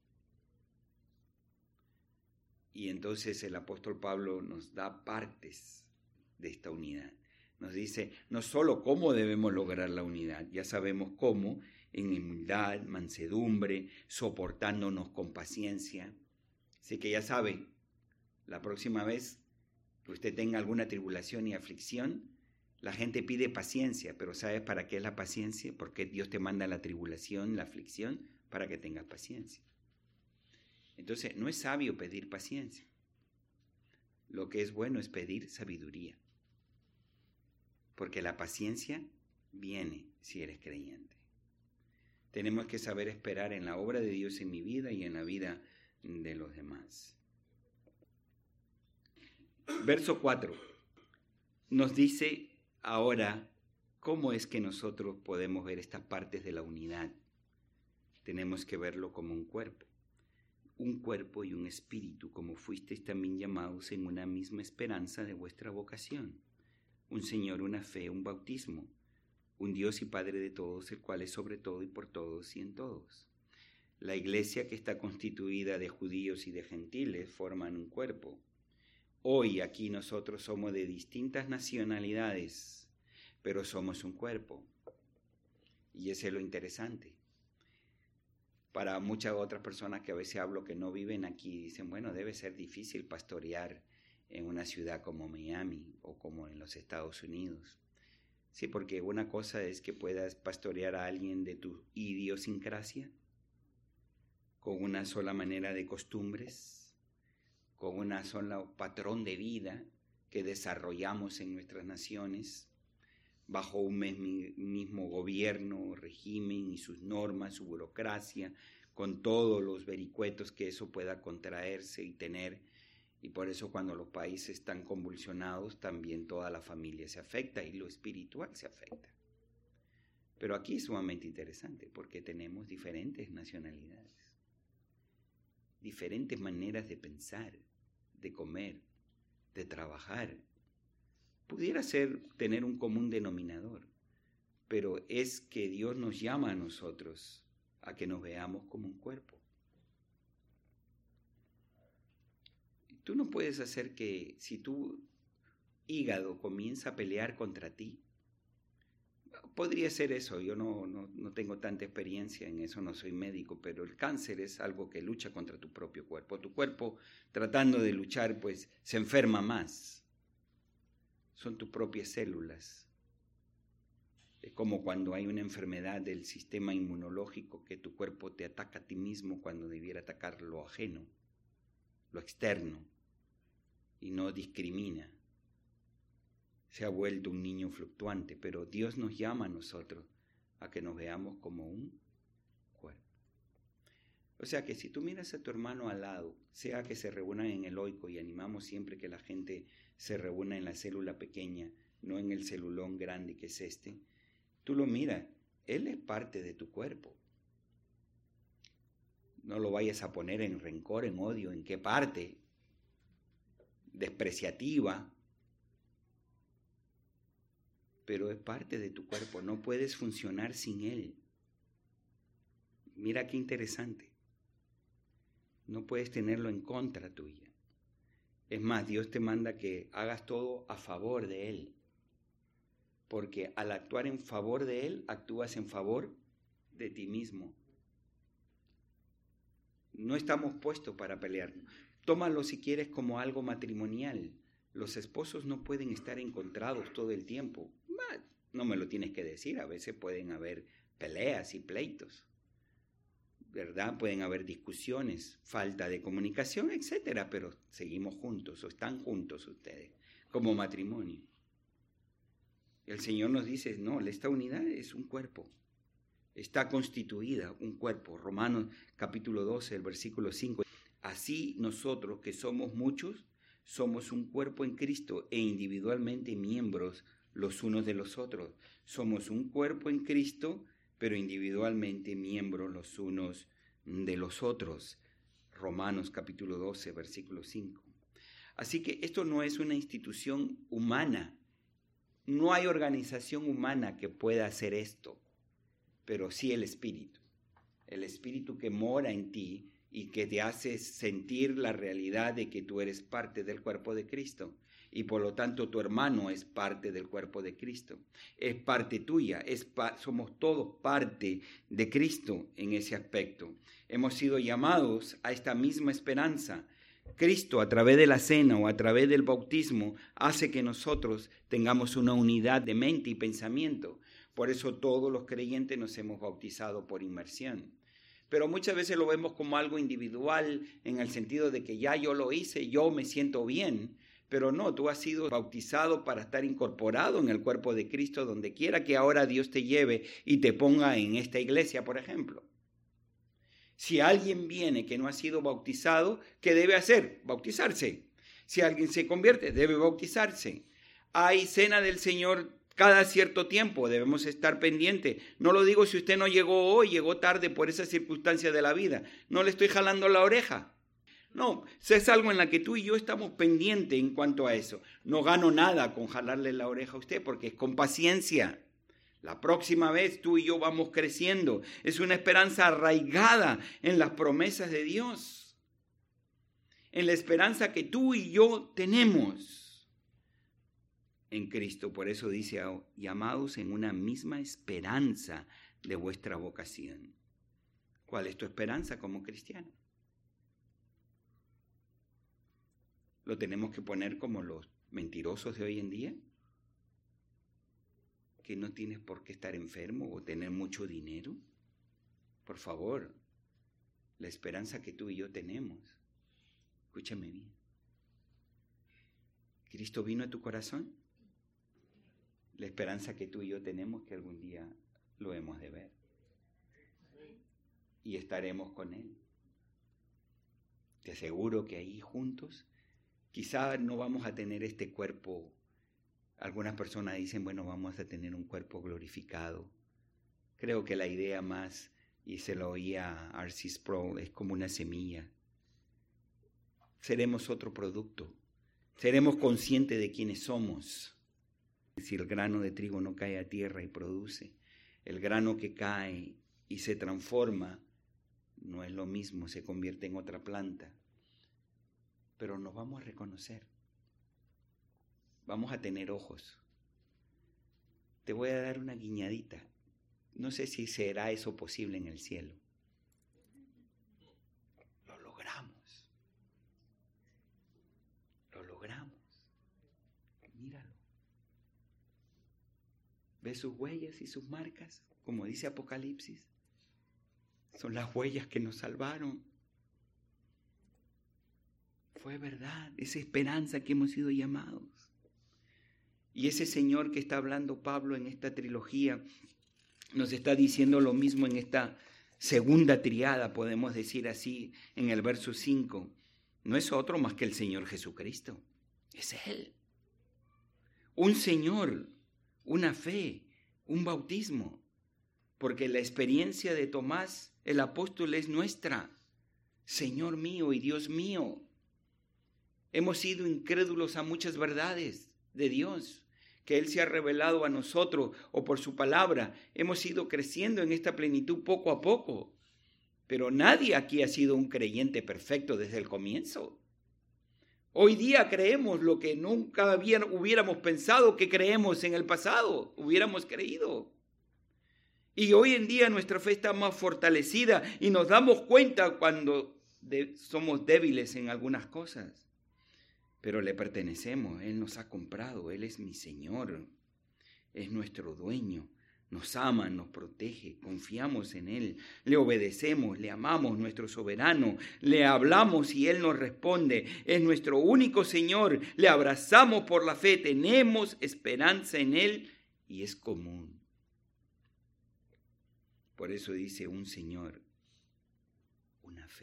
Y entonces el apóstol Pablo nos da partes de esta unidad. Nos dice no solo cómo debemos lograr la unidad, ya sabemos cómo, en humildad, mansedumbre, soportándonos con paciencia. Así que ya sabe, la próxima vez que usted tenga alguna tribulación y aflicción, la gente pide paciencia, pero ¿sabes para qué es la paciencia? Porque Dios te manda la tribulación, la aflicción, para que tengas paciencia. Entonces, no es sabio pedir paciencia. Lo que es bueno es pedir sabiduría. Porque la paciencia viene si eres creyente. Tenemos que saber esperar en la obra de Dios en mi vida y en la vida de los demás. Verso cuatro nos dice ahora cómo es que nosotros podemos ver estas partes de la unidad. Tenemos que verlo como un cuerpo. Un cuerpo y un espíritu, como fuisteis también llamados en una misma esperanza de vuestra vocación. Un Señor, una fe, un bautismo, un Dios y Padre de todos, el cual es sobre todo y por todos y en todos. La iglesia, que está constituida de judíos y de gentiles, forman un cuerpo. Hoy aquí nosotros somos de distintas nacionalidades, pero somos un cuerpo. Y ese es lo interesante. Para muchas otras personas que a veces hablo que no viven aquí, dicen, bueno, debe ser difícil pastorear en una ciudad como Miami o como en los Estados Unidos. Sí, porque una cosa es que puedas pastorear a alguien de tu idiosincrasia, con una sola manera de costumbres, con una sola patrón de vida que desarrollamos en nuestras naciones, bajo un mismo gobierno, régimen y sus normas, su burocracia, con todos los vericuetos que eso pueda contraerse y tener. Y por eso cuando los países están convulsionados, también toda la familia se afecta y lo espiritual se afecta. Pero aquí es sumamente interesante porque tenemos diferentes nacionalidades, diferentes maneras de pensar, de comer, de trabajar. Pudiera ser tener un común denominador, pero es que Dios nos llama a nosotros a que nos veamos como un cuerpo. Tú no puedes hacer que si tu hígado comienza a pelear contra ti, podría ser eso, yo no, no, no tengo tanta experiencia en eso, no soy médico, pero el cáncer es algo que lucha contra tu propio cuerpo. Tu cuerpo, tratando de luchar, pues se enferma más. Son tus propias células. Es como cuando hay una enfermedad del sistema inmunológico que tu cuerpo te ataca a ti mismo cuando debiera atacar lo ajeno, lo externo, y no discrimina. Se ha vuelto un niño fluctuante, pero Dios nos llama a nosotros a que nos veamos como un cuerpo. O sea que si tú miras a tu hermano al lado, sea que se reúnan en el oico, y animamos siempre que la gente se reúna en la célula pequeña, no en el celulón grande que es este, tú lo miras, él es parte de tu cuerpo. No lo vayas a poner en rencor, en odio, en qué parte, despreciativa, pero es parte de tu cuerpo, no puedes funcionar sin él. Mira qué interesante. No puedes tenerlo en contra tuya. Es más, Dios te manda que hagas todo a favor de él. Porque al actuar en favor de él, actúas en favor de ti mismo. No estamos puestos para pelear. Tómalo si quieres como algo matrimonial. Los esposos no pueden estar encontrados todo el tiempo. No me lo tienes que decir, a veces pueden haber peleas y pleitos, ¿verdad? Pueden haber discusiones, falta de comunicación, etcétera, pero seguimos juntos o están juntos ustedes como matrimonio. El Señor nos dice, no, esta unidad es un cuerpo, está constituida un cuerpo. Romanos capítulo doce, el versículo cinco. Así nosotros que somos muchos, somos un cuerpo en Cristo e individualmente miembros los unos de los otros. Somos un cuerpo en Cristo, pero individualmente miembros los unos de los otros. Romanos capítulo doce, versículo cinco. Así que esto no es una institución humana. No hay organización humana que pueda hacer esto, pero sí el Espíritu. El Espíritu que mora en ti y que te hace sentir la realidad de que tú eres parte del cuerpo de Cristo. Y por lo tanto tu hermano es parte del cuerpo de Cristo. Es parte tuya, es pa- somos todos parte de Cristo en ese aspecto. Hemos sido llamados a esta misma esperanza. Cristo, a través de la cena o a través del bautismo, hace que nosotros tengamos una unidad de mente y pensamiento. Por eso todos los creyentes nos hemos bautizado por inmersión. Pero muchas veces lo vemos como algo individual, en el sentido de que ya yo lo hice, yo me siento bien. Pero no, tú has sido bautizado para estar incorporado en el cuerpo de Cristo, donde quiera que ahora Dios te lleve y te ponga en esta iglesia, por ejemplo. Si alguien viene que no ha sido bautizado, ¿qué debe hacer? Bautizarse. Si alguien se convierte, debe bautizarse. Hay cena del Señor cada cierto tiempo, debemos estar pendientes. No lo digo si usted no llegó hoy, llegó tarde por esa circunstancia de la vida. No le estoy jalando la oreja. No, es algo en la que tú y yo estamos pendientes en cuanto a eso. No gano nada con jalarle la oreja a usted porque es con paciencia. La próxima vez tú y yo vamos creciendo. Es una esperanza arraigada en las promesas de Dios. En la esperanza que tú y yo tenemos en Cristo. Por eso dice, llamados en una misma esperanza de vuestra vocación. ¿Cuál es tu esperanza como cristiano? ¿Lo tenemos que poner como los mentirosos de hoy en día? ¿Que no tienes por qué estar enfermo o tener mucho dinero? Por favor, la esperanza que tú y yo tenemos. Escúchame bien. ¿Cristo vino a tu corazón? La esperanza que tú y yo tenemos que algún día lo hemos de ver. Y estaremos con Él. Te aseguro que ahí juntos, quizá no vamos a tener este cuerpo. Algunas personas dicen, bueno, vamos a tener un cuerpo glorificado. Creo que la idea más, y se lo oía a R C Sproul, es como una semilla. Seremos otro producto. Seremos conscientes de quiénes somos. Si el grano de trigo no cae a tierra y produce, el grano que cae y se transforma, no es lo mismo, se convierte en otra planta. Pero nos vamos a reconocer. Vamos a tener ojos. Te voy a dar una guiñadita. No sé si será eso posible en el cielo. Lo logramos. Lo logramos. Míralo. ¿Ves sus huellas y sus marcas? Como dice Apocalipsis. Son las huellas que nos salvaron. Fue verdad, esa esperanza que hemos sido llamados. Y ese Señor que está hablando Pablo en esta trilogía, nos está diciendo lo mismo en esta segunda triada, podemos decir así, en el verso cinco. No es otro más que el Señor Jesucristo. Es Él. Un Señor, una fe, un bautismo. Porque la experiencia de Tomás, el apóstol, es nuestra. Señor mío y Dios mío. Hemos sido incrédulos a muchas verdades de Dios que Él se ha revelado a nosotros o por su palabra, hemos ido creciendo en esta plenitud poco a poco. Pero nadie aquí ha sido un creyente perfecto desde el comienzo. Hoy día creemos lo que nunca hubiéramos pensado que creemos en el pasado, hubiéramos creído. Y hoy en día nuestra fe está más fortalecida y nos damos cuenta cuando de, somos débiles en algunas cosas. Pero le pertenecemos, Él nos ha comprado, Él es mi Señor, es nuestro dueño, nos ama, nos protege, confiamos en Él, le obedecemos, le amamos, nuestro soberano, le hablamos y Él nos responde, es nuestro único Señor, le abrazamos por la fe, tenemos esperanza en Él y es común. Por eso dice un Señor, una fe.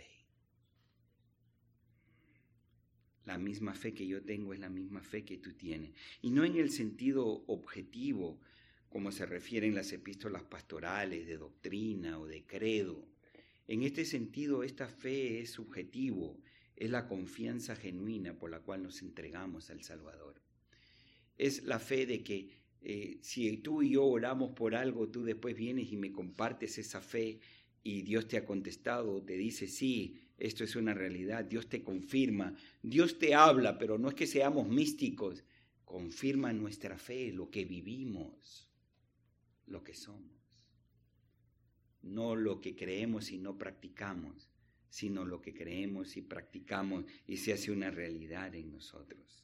La misma fe que yo tengo es la misma fe que tú tienes. Y no en el sentido objetivo, como se refieren las epístolas pastorales, de doctrina o de credo. En este sentido, esta fe es subjetivo, es la confianza genuina por la cual nos entregamos al Salvador. Es la fe de que eh, si tú y yo oramos por algo, tú después vienes y me compartes esa fe y Dios te ha contestado, te dice sí, esto es una realidad, Dios te confirma, Dios te habla, pero no es que seamos místicos, confirma nuestra fe, lo que vivimos, lo que somos. No lo que creemos y no practicamos, sino lo que creemos y practicamos y se hace una realidad en nosotros.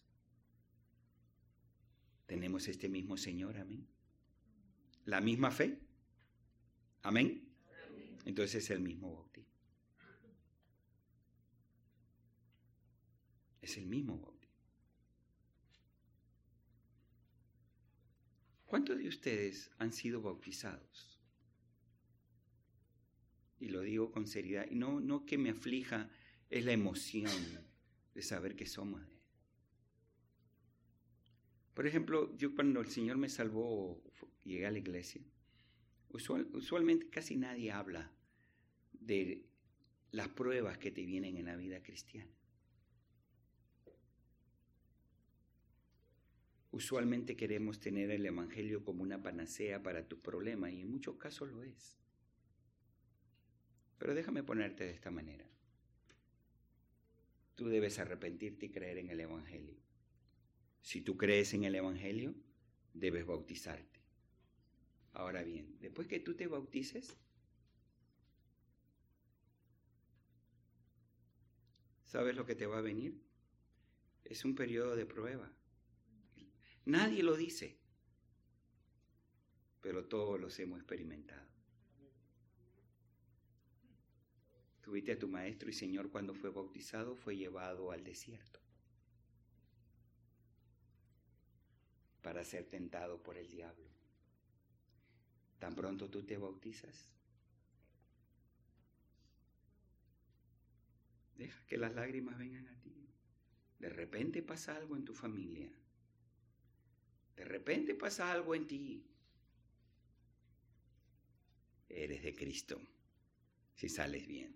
¿Tenemos este mismo Señor? Amén. ¿La misma fe? Amén. Entonces es el mismo bautismo. Es el mismo bautismo. ¿Cuántos de ustedes han sido bautizados? Y lo digo con seriedad, y no, no que me aflija, es la emoción de saber que somos de Él. Por ejemplo, yo cuando el Señor me salvó, llegué a la iglesia, usual, usualmente casi nadie habla de las pruebas que te vienen en la vida cristiana. Usualmente queremos tener el Evangelio como una panacea para tus problemas, y en muchos casos lo es. Pero déjame ponerte de esta manera. Tú debes arrepentirte y creer en el Evangelio. Si tú crees en el Evangelio, debes bautizarte. Ahora bien, después que tú te bautices, ¿sabes lo que te va a venir? Es un periodo de prueba. Nadie lo dice, pero todos los hemos experimentado. Tuviste a tu maestro y Señor cuando fue bautizado, fue llevado al desierto para ser tentado por el diablo. Tan pronto tú te bautizas, deja que las lágrimas vengan a ti. De repente pasa algo en tu familia. De repente pasa algo en ti. Eres de Cristo, si sales bien.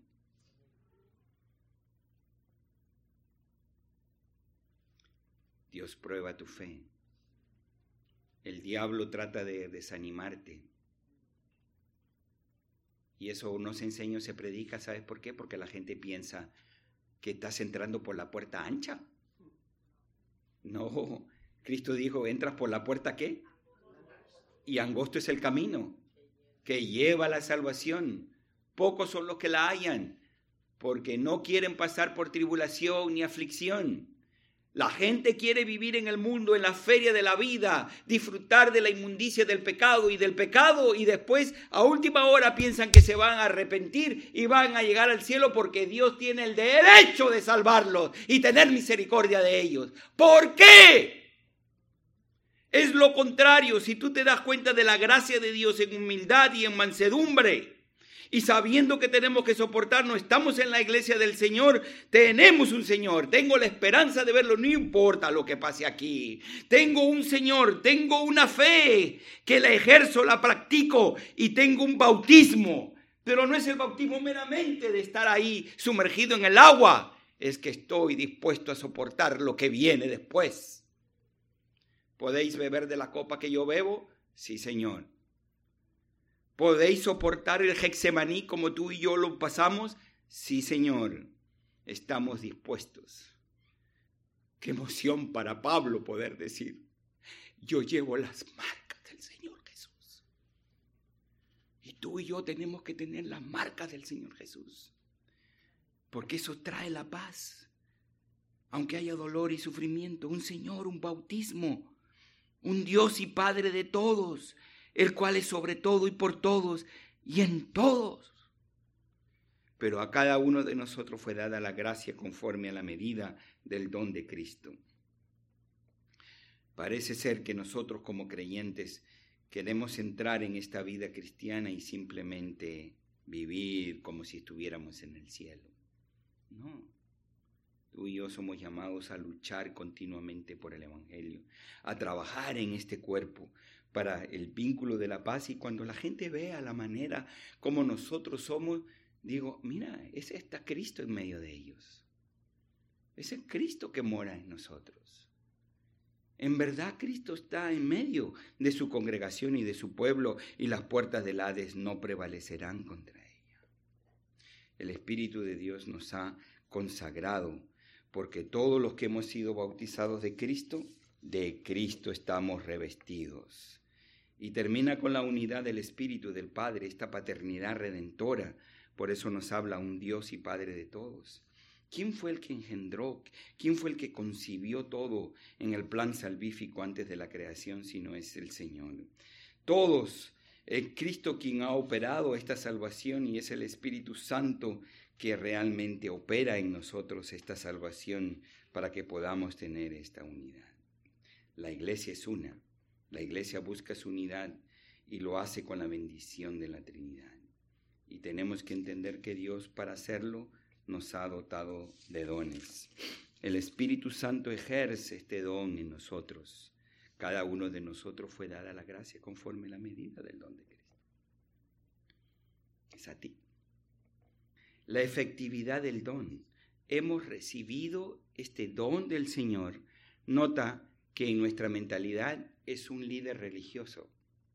Dios prueba tu fe. El diablo trata de desanimarte. Y eso no se enseña, se predica, ¿sabes por qué? Porque la gente piensa que estás entrando por la puerta ancha. No, Cristo dijo, ¿entras por la puerta qué? Y angosto es el camino que lleva a la salvación. Pocos son los que la hallan, porque no quieren pasar por tribulación ni aflicción. La gente quiere vivir en el mundo, en la feria de la vida, disfrutar de la inmundicia del pecado y del pecado, y después a última hora piensan que se van a arrepentir y van a llegar al cielo porque Dios tiene el derecho de salvarlos y tener misericordia de ellos. ¿Por qué? Es lo contrario. Si tú te das cuenta de la gracia de Dios en humildad y en mansedumbre, y sabiendo que tenemos que soportar, no estamos en la iglesia del Señor, tenemos un Señor, tengo la esperanza de verlo, no importa lo que pase aquí, tengo un Señor, tengo una fe que la ejerzo, la practico y tengo un bautismo, pero no es el bautismo meramente de estar ahí sumergido en el agua, es que estoy dispuesto a soportar lo que viene después. ¿Podéis beber de la copa que yo bebo? Sí, Señor. ¿Podéis soportar el Getsemaní como tú y yo lo pasamos? Sí, Señor. Estamos dispuestos. Qué emoción para Pablo poder decir, yo llevo las marcas del Señor Jesús. Y tú y yo tenemos que tener las marcas del Señor Jesús. Porque eso trae la paz. Aunque haya dolor y sufrimiento, un Señor, un bautismo, un Dios y Padre de todos, el cual es sobre todo y por todos y en todos. Pero a cada uno de nosotros fue dada la gracia conforme a la medida del don de Cristo. Parece ser que nosotros como creyentes queremos entrar en esta vida cristiana y simplemente vivir como si estuviéramos en el cielo. No, tú y yo somos llamados a luchar continuamente por el Evangelio, a trabajar en este cuerpo para el vínculo de la paz. Y cuando la gente vea la manera como nosotros somos, digo, mira, ese está Cristo en medio de ellos. Es el Cristo que mora en nosotros. En verdad Cristo está en medio de su congregación y de su pueblo, y las puertas del Hades no prevalecerán contra ella. El Espíritu de Dios nos ha consagrado, porque todos los que hemos sido bautizados de Cristo, de Cristo estamos revestidos. Y termina con la unidad del Espíritu del Padre, esta paternidad redentora. Por eso nos habla un Dios y Padre de todos. ¿Quién fue el que engendró? ¿Quién fue el que concibió todo en el plan salvífico antes de la creación, si no es el Señor? Todos, el Cristo quien ha operado esta salvación, y es el Espíritu Santo que realmente opera en nosotros esta salvación para que podamos tener esta unidad. La iglesia es una, la iglesia busca su unidad y lo hace con la bendición de la Trinidad. Y tenemos que entender que Dios, para hacerlo, nos ha dotado de dones. El Espíritu Santo ejerce este don en nosotros. Cada uno de nosotros fue dada la gracia conforme a la medida del don de Cristo. Es a ti. La efectividad del don. Hemos recibido este don del Señor. Nota que en nuestra mentalidad es un líder religioso.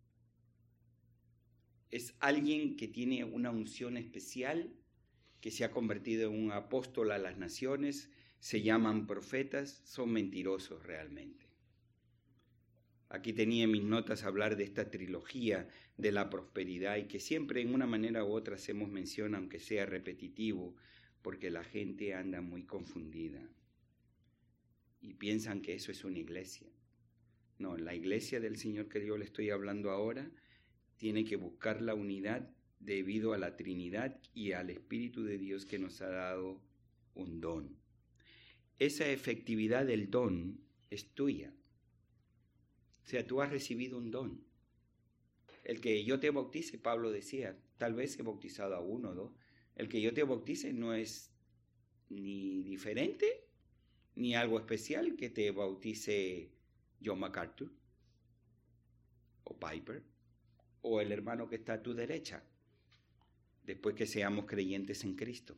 Es alguien que tiene una unción especial, que se ha convertido en un apóstol a las naciones, se llaman profetas, son mentirosos realmente. Aquí tenía en mis notas hablar de esta trilogía de la prosperidad, y que siempre en una manera u otra hacemos mención, aunque sea repetitivo, porque la gente anda muy confundida y piensan que eso es una iglesia. No, la iglesia del Señor que yo le estoy hablando ahora tiene que buscar la unidad debido a la Trinidad y al Espíritu de Dios que nos ha dado un don. Esa efectividad del don es tuya. O sea, tú has recibido un don. El que yo te bautice, Pablo decía, tal vez he bautizado a uno o dos. El que yo te bautice no es ni diferente ni algo especial que te bautice John MacArthur o Piper o el hermano que está a tu derecha, después que seamos creyentes en Cristo.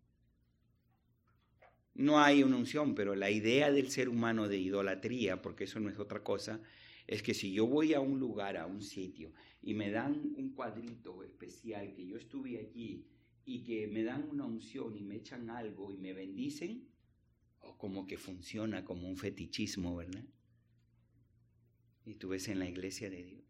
No hay una unción, pero la idea del ser humano de idolatría, porque eso no es otra cosa, es que si yo voy a un lugar, a un sitio, y me dan un cuadrito especial, que yo estuve allí, y que me dan una unción y me echan algo y me bendicen, o como que funciona como un fetichismo, ¿verdad? Y tú ves en la iglesia de Dios,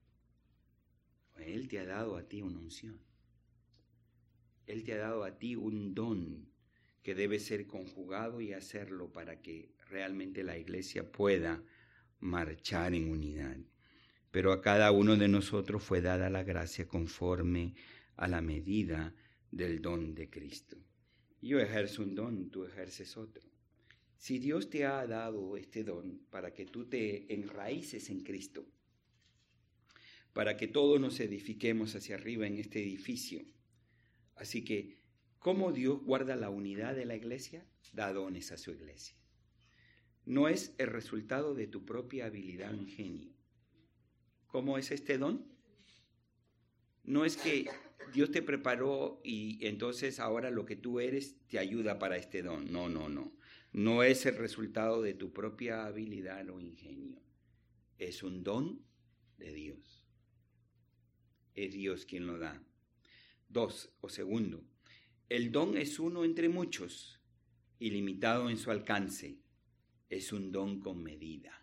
Él te ha dado a ti una unción. Él te ha dado a ti un don que debe ser conjugado y hacerlo para que realmente la iglesia pueda marchar en unidad. Pero a cada uno de nosotros fue dada la gracia conforme a la medida del don de Cristo. Yo ejerzo un don, tú ejerces otro. Si Dios te ha dado este don para que tú te enraíces en Cristo, para que todos nos edifiquemos hacia arriba en este edificio. Así que, ¿cómo Dios guarda la unidad de la iglesia? Da dones a su iglesia. No es el resultado de tu propia habilidad o ingenio. ¿Cómo es este don? No es que Dios te preparó y entonces ahora lo que tú eres te ayuda para este don. No, no, no. No es el resultado de tu propia habilidad o ingenio. Es un don de Dios. Es Dios quien lo da. Dos, o segundo, el don es uno entre muchos, ilimitado en su alcance. Es un don con medida.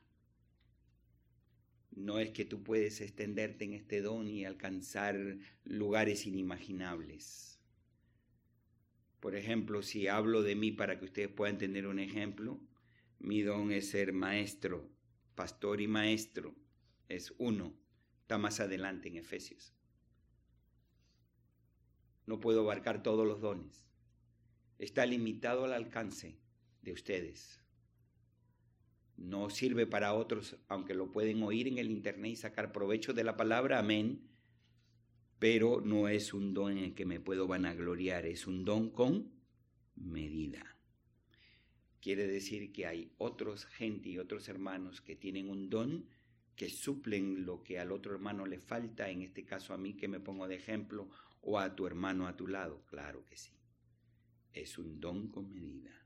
No es que tú puedes extenderte en este don y alcanzar lugares inimaginables. Por ejemplo, si hablo de mí para que ustedes puedan tener un ejemplo, mi don es ser maestro, pastor y maestro. Es uno. Está más adelante en Efesios. No puedo abarcar todos los dones. Está limitado al alcance de ustedes. No sirve para otros, aunque lo pueden oír en el internet y sacar provecho de la palabra, amén, pero no es un don en el que me puedo vanagloriar, es un don con medida. Quiere decir que hay otros gente y otros hermanos que tienen un don que suplen lo que al otro hermano le falta, en este caso a mí que me pongo de ejemplo, o a tu hermano a tu lado, claro que sí. Es un don con medida.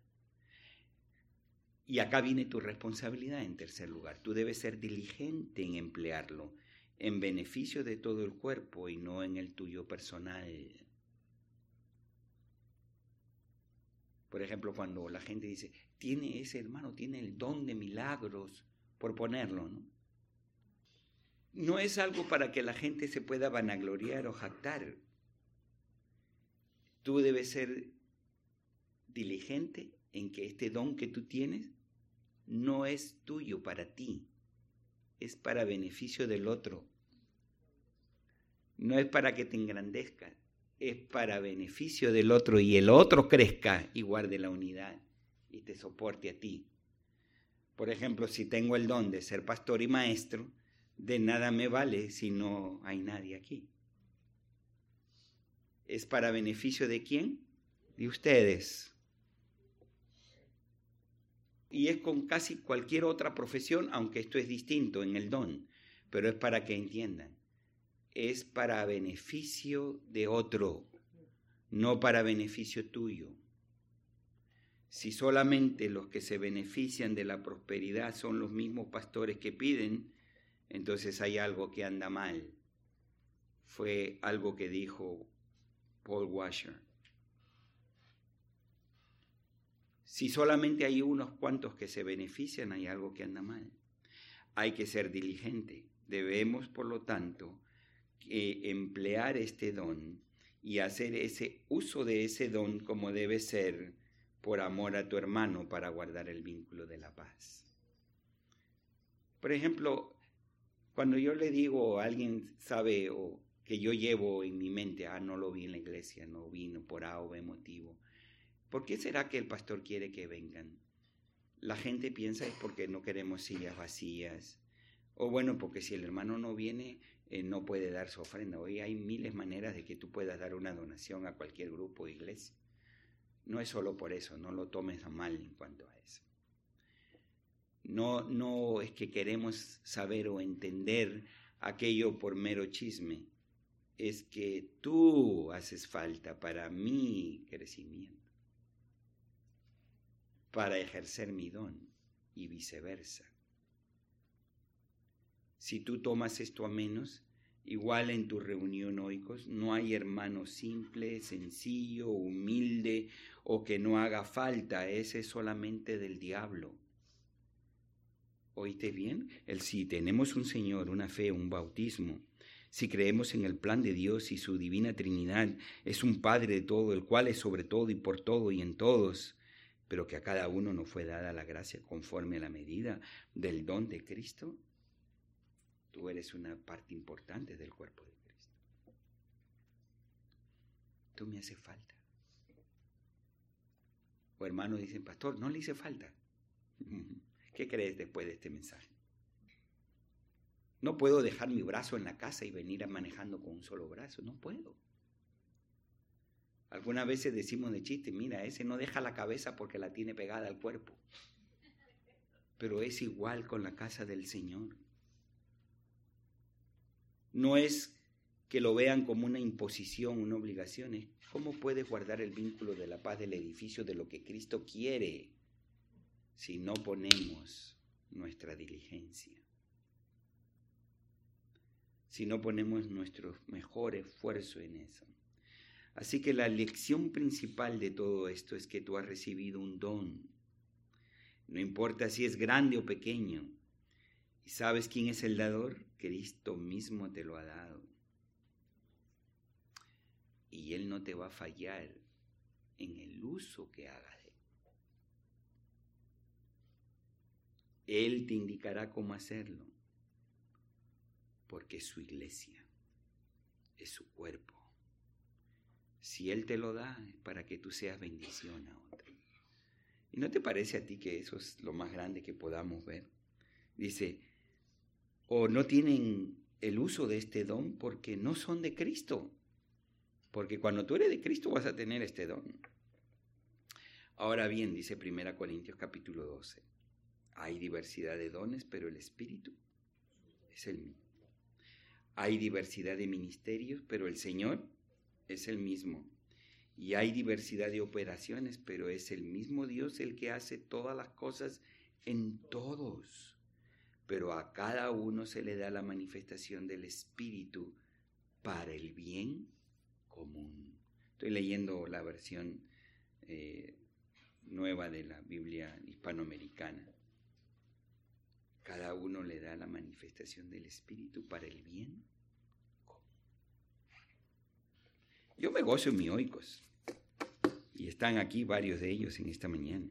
Y acá viene tu responsabilidad en tercer lugar. Tú debes ser diligente en emplearlo en beneficio de todo el cuerpo y no en el tuyo personal. Por ejemplo, cuando la gente dice, tiene ese hermano, tiene el don de milagros, por ponerlo, ¿no? No es algo para que la gente se pueda vanagloriar o jactar. Tú debes ser diligente en que este don que tú tienes no es tuyo para ti, es para beneficio del otro. No es para que te engrandezcas, es para beneficio del otro y el otro crezca y guarde la unidad y te soporte a ti. Por ejemplo, si tengo el don de ser pastor y maestro, de nada me vale si no hay nadie aquí. ¿Es para beneficio de quién? De ustedes. Y es con casi cualquier otra profesión, aunque esto es distinto en el don, pero es para que entiendan. Es para beneficio de otro, no para beneficio tuyo. Si solamente los que se benefician de la prosperidad son los mismos pastores que piden, entonces hay algo que anda mal. Fue algo que dijo Paul Washer. Si solamente hay unos cuantos que se benefician, hay algo que anda mal. Hay que ser diligente. Debemos, por lo tanto, eh, emplear este don y hacer ese uso de ese don como debe ser por amor a tu hermano para guardar el vínculo de la paz. Por ejemplo, cuando yo le digo a alguien, sabe, o que yo llevo en mi mente, ah, no lo vi en la iglesia, no vino por A o B motivo. ¿Por qué será que el pastor quiere que vengan? La gente piensa es porque no queremos sillas vacías. O bueno, porque si el hermano no viene, eh, no puede dar su ofrenda. Hoy hay miles de maneras de que tú puedas dar una donación a cualquier grupo o iglesia. No es solo por eso, no lo tomes a mal en cuanto a eso. No, no es que queremos saber o entender aquello por mero chisme. Es que tú haces falta para mi crecimiento, para ejercer mi don y viceversa. Si tú tomas esto a menos, igual en tu reunión oikos, no hay hermano simple, sencillo, humilde o que no haga falta, ese es solamente del diablo. ¿Oíste bien? El si tenemos un Señor, una fe, un bautismo, si creemos en el plan de Dios y su divina Trinidad, es un Padre de todo, el cual es sobre todo y por todo y en todos, pero que a cada uno nos fue dada la gracia conforme a la medida del don de Cristo, tú eres una parte importante del cuerpo de Cristo. Tú me haces falta. O hermanos dicen, pastor, no le hice falta. ¿Qué crees después de este mensaje? No puedo dejar mi brazo en la casa y venir manejando con un solo brazo. No puedo. Algunas veces decimos de chiste, mira, ese no deja la cabeza porque la tiene pegada al cuerpo. Pero es igual con la casa del Señor. No es que lo vean como una imposición, una obligación. Es cómo puedes guardar el vínculo de la paz del edificio de lo que Cristo quiere si no ponemos nuestra diligencia. si no ponemos nuestro mejor esfuerzo en eso. Así que la lección principal de todo esto es que tú has recibido un don. No importa si es grande o pequeño. ¿Y sabes quién es el dador? Cristo mismo te lo ha dado. Y Él no te va a fallar en el uso que hagas de Él. Él te indicará cómo hacerlo. Porque es su iglesia, es su cuerpo. Si Él te lo da, es para que tú seas bendición a otro. ¿Y no te parece a ti que eso es lo más grande que podamos ver? Dice, o no tienen el uso de este don porque no son de Cristo. Porque cuando tú eres de Cristo vas a tener este don. Ahora bien, dice primera Corintios capítulo doce, hay diversidad de dones, pero el Espíritu es el mismo. Hay diversidad de ministerios, pero el Señor es el mismo. Y hay diversidad de operaciones, pero es el mismo Dios el que hace todas las cosas en todos. Pero a cada uno se le da la manifestación del Espíritu para el bien común. Estoy leyendo la versión eh, nueva de la Biblia hispanoamericana. Cada uno le da la manifestación del Espíritu para el bien común. Yo me gozo en mis oikos. Y están aquí varios de ellos en esta mañana.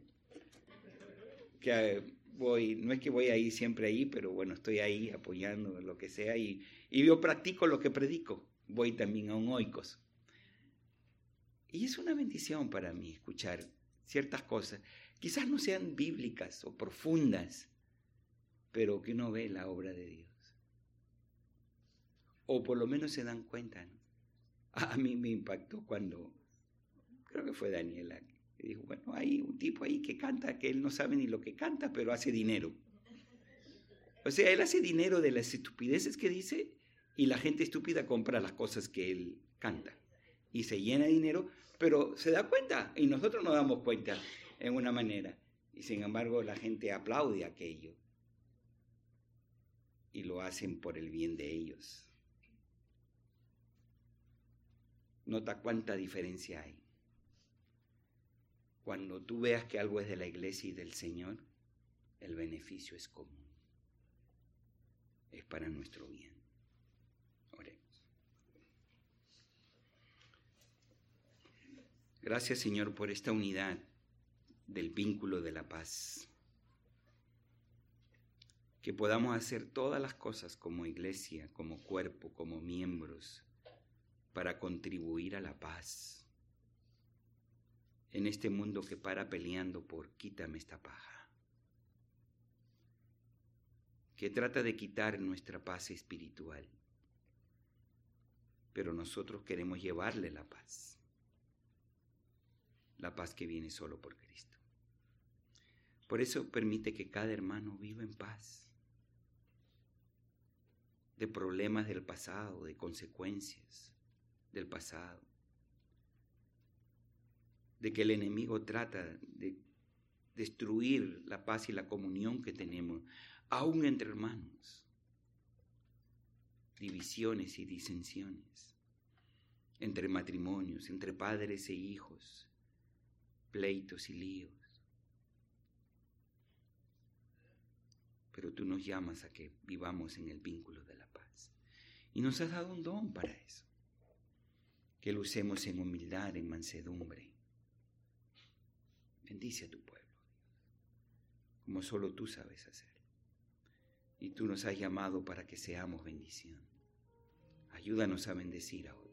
Que voy, no es que voy ahí siempre ahí, pero bueno, estoy ahí apoyando lo que sea. Y, y yo practico lo que predico. Voy también a un oikos. Y es una bendición para mí escuchar ciertas cosas. Quizás no sean bíblicas o profundas, pero que uno ve la obra de Dios. O por lo menos se dan cuenta, ¿no? A mí me impactó cuando, creo que fue Daniela, que dijo, bueno, hay un tipo ahí que canta, que él no sabe ni lo que canta, pero hace dinero. O sea, él hace dinero de las estupideces que dice y la gente estúpida compra las cosas que él canta. Y se llena de dinero, pero se da cuenta y nosotros nos damos cuenta en una manera. Y sin embargo la gente aplaude aquello. Y lo hacen por el bien de ellos. Nota cuánta diferencia hay. Cuando tú veas que algo es de la iglesia y del Señor, el beneficio es común. Es para nuestro bien. Oremos. Gracias, Señor, por esta unidad del vínculo de la paz. Que podamos hacer todas las cosas como iglesia, como cuerpo, como miembros, para contribuir a la paz en este mundo que para peleando por quítame esta paja, que trata de quitar nuestra paz espiritual, pero nosotros queremos llevarle la paz, la paz que viene solo por Cristo. Por eso permite que cada hermano viva en paz, de problemas del pasado, de consecuencias del pasado, de que el enemigo trata de destruir la paz y la comunión que tenemos, aún entre hermanos, divisiones y disensiones, entre matrimonios, entre padres e hijos, pleitos y líos. Pero tú nos llamas a que vivamos en el vínculo de la paz. Y nos has dado un don para eso. Que lo usemos en humildad, en mansedumbre. Bendice a tu pueblo, como solo tú sabes hacer. Y tú nos has llamado para que seamos bendición. Ayúdanos a bendecir a otros.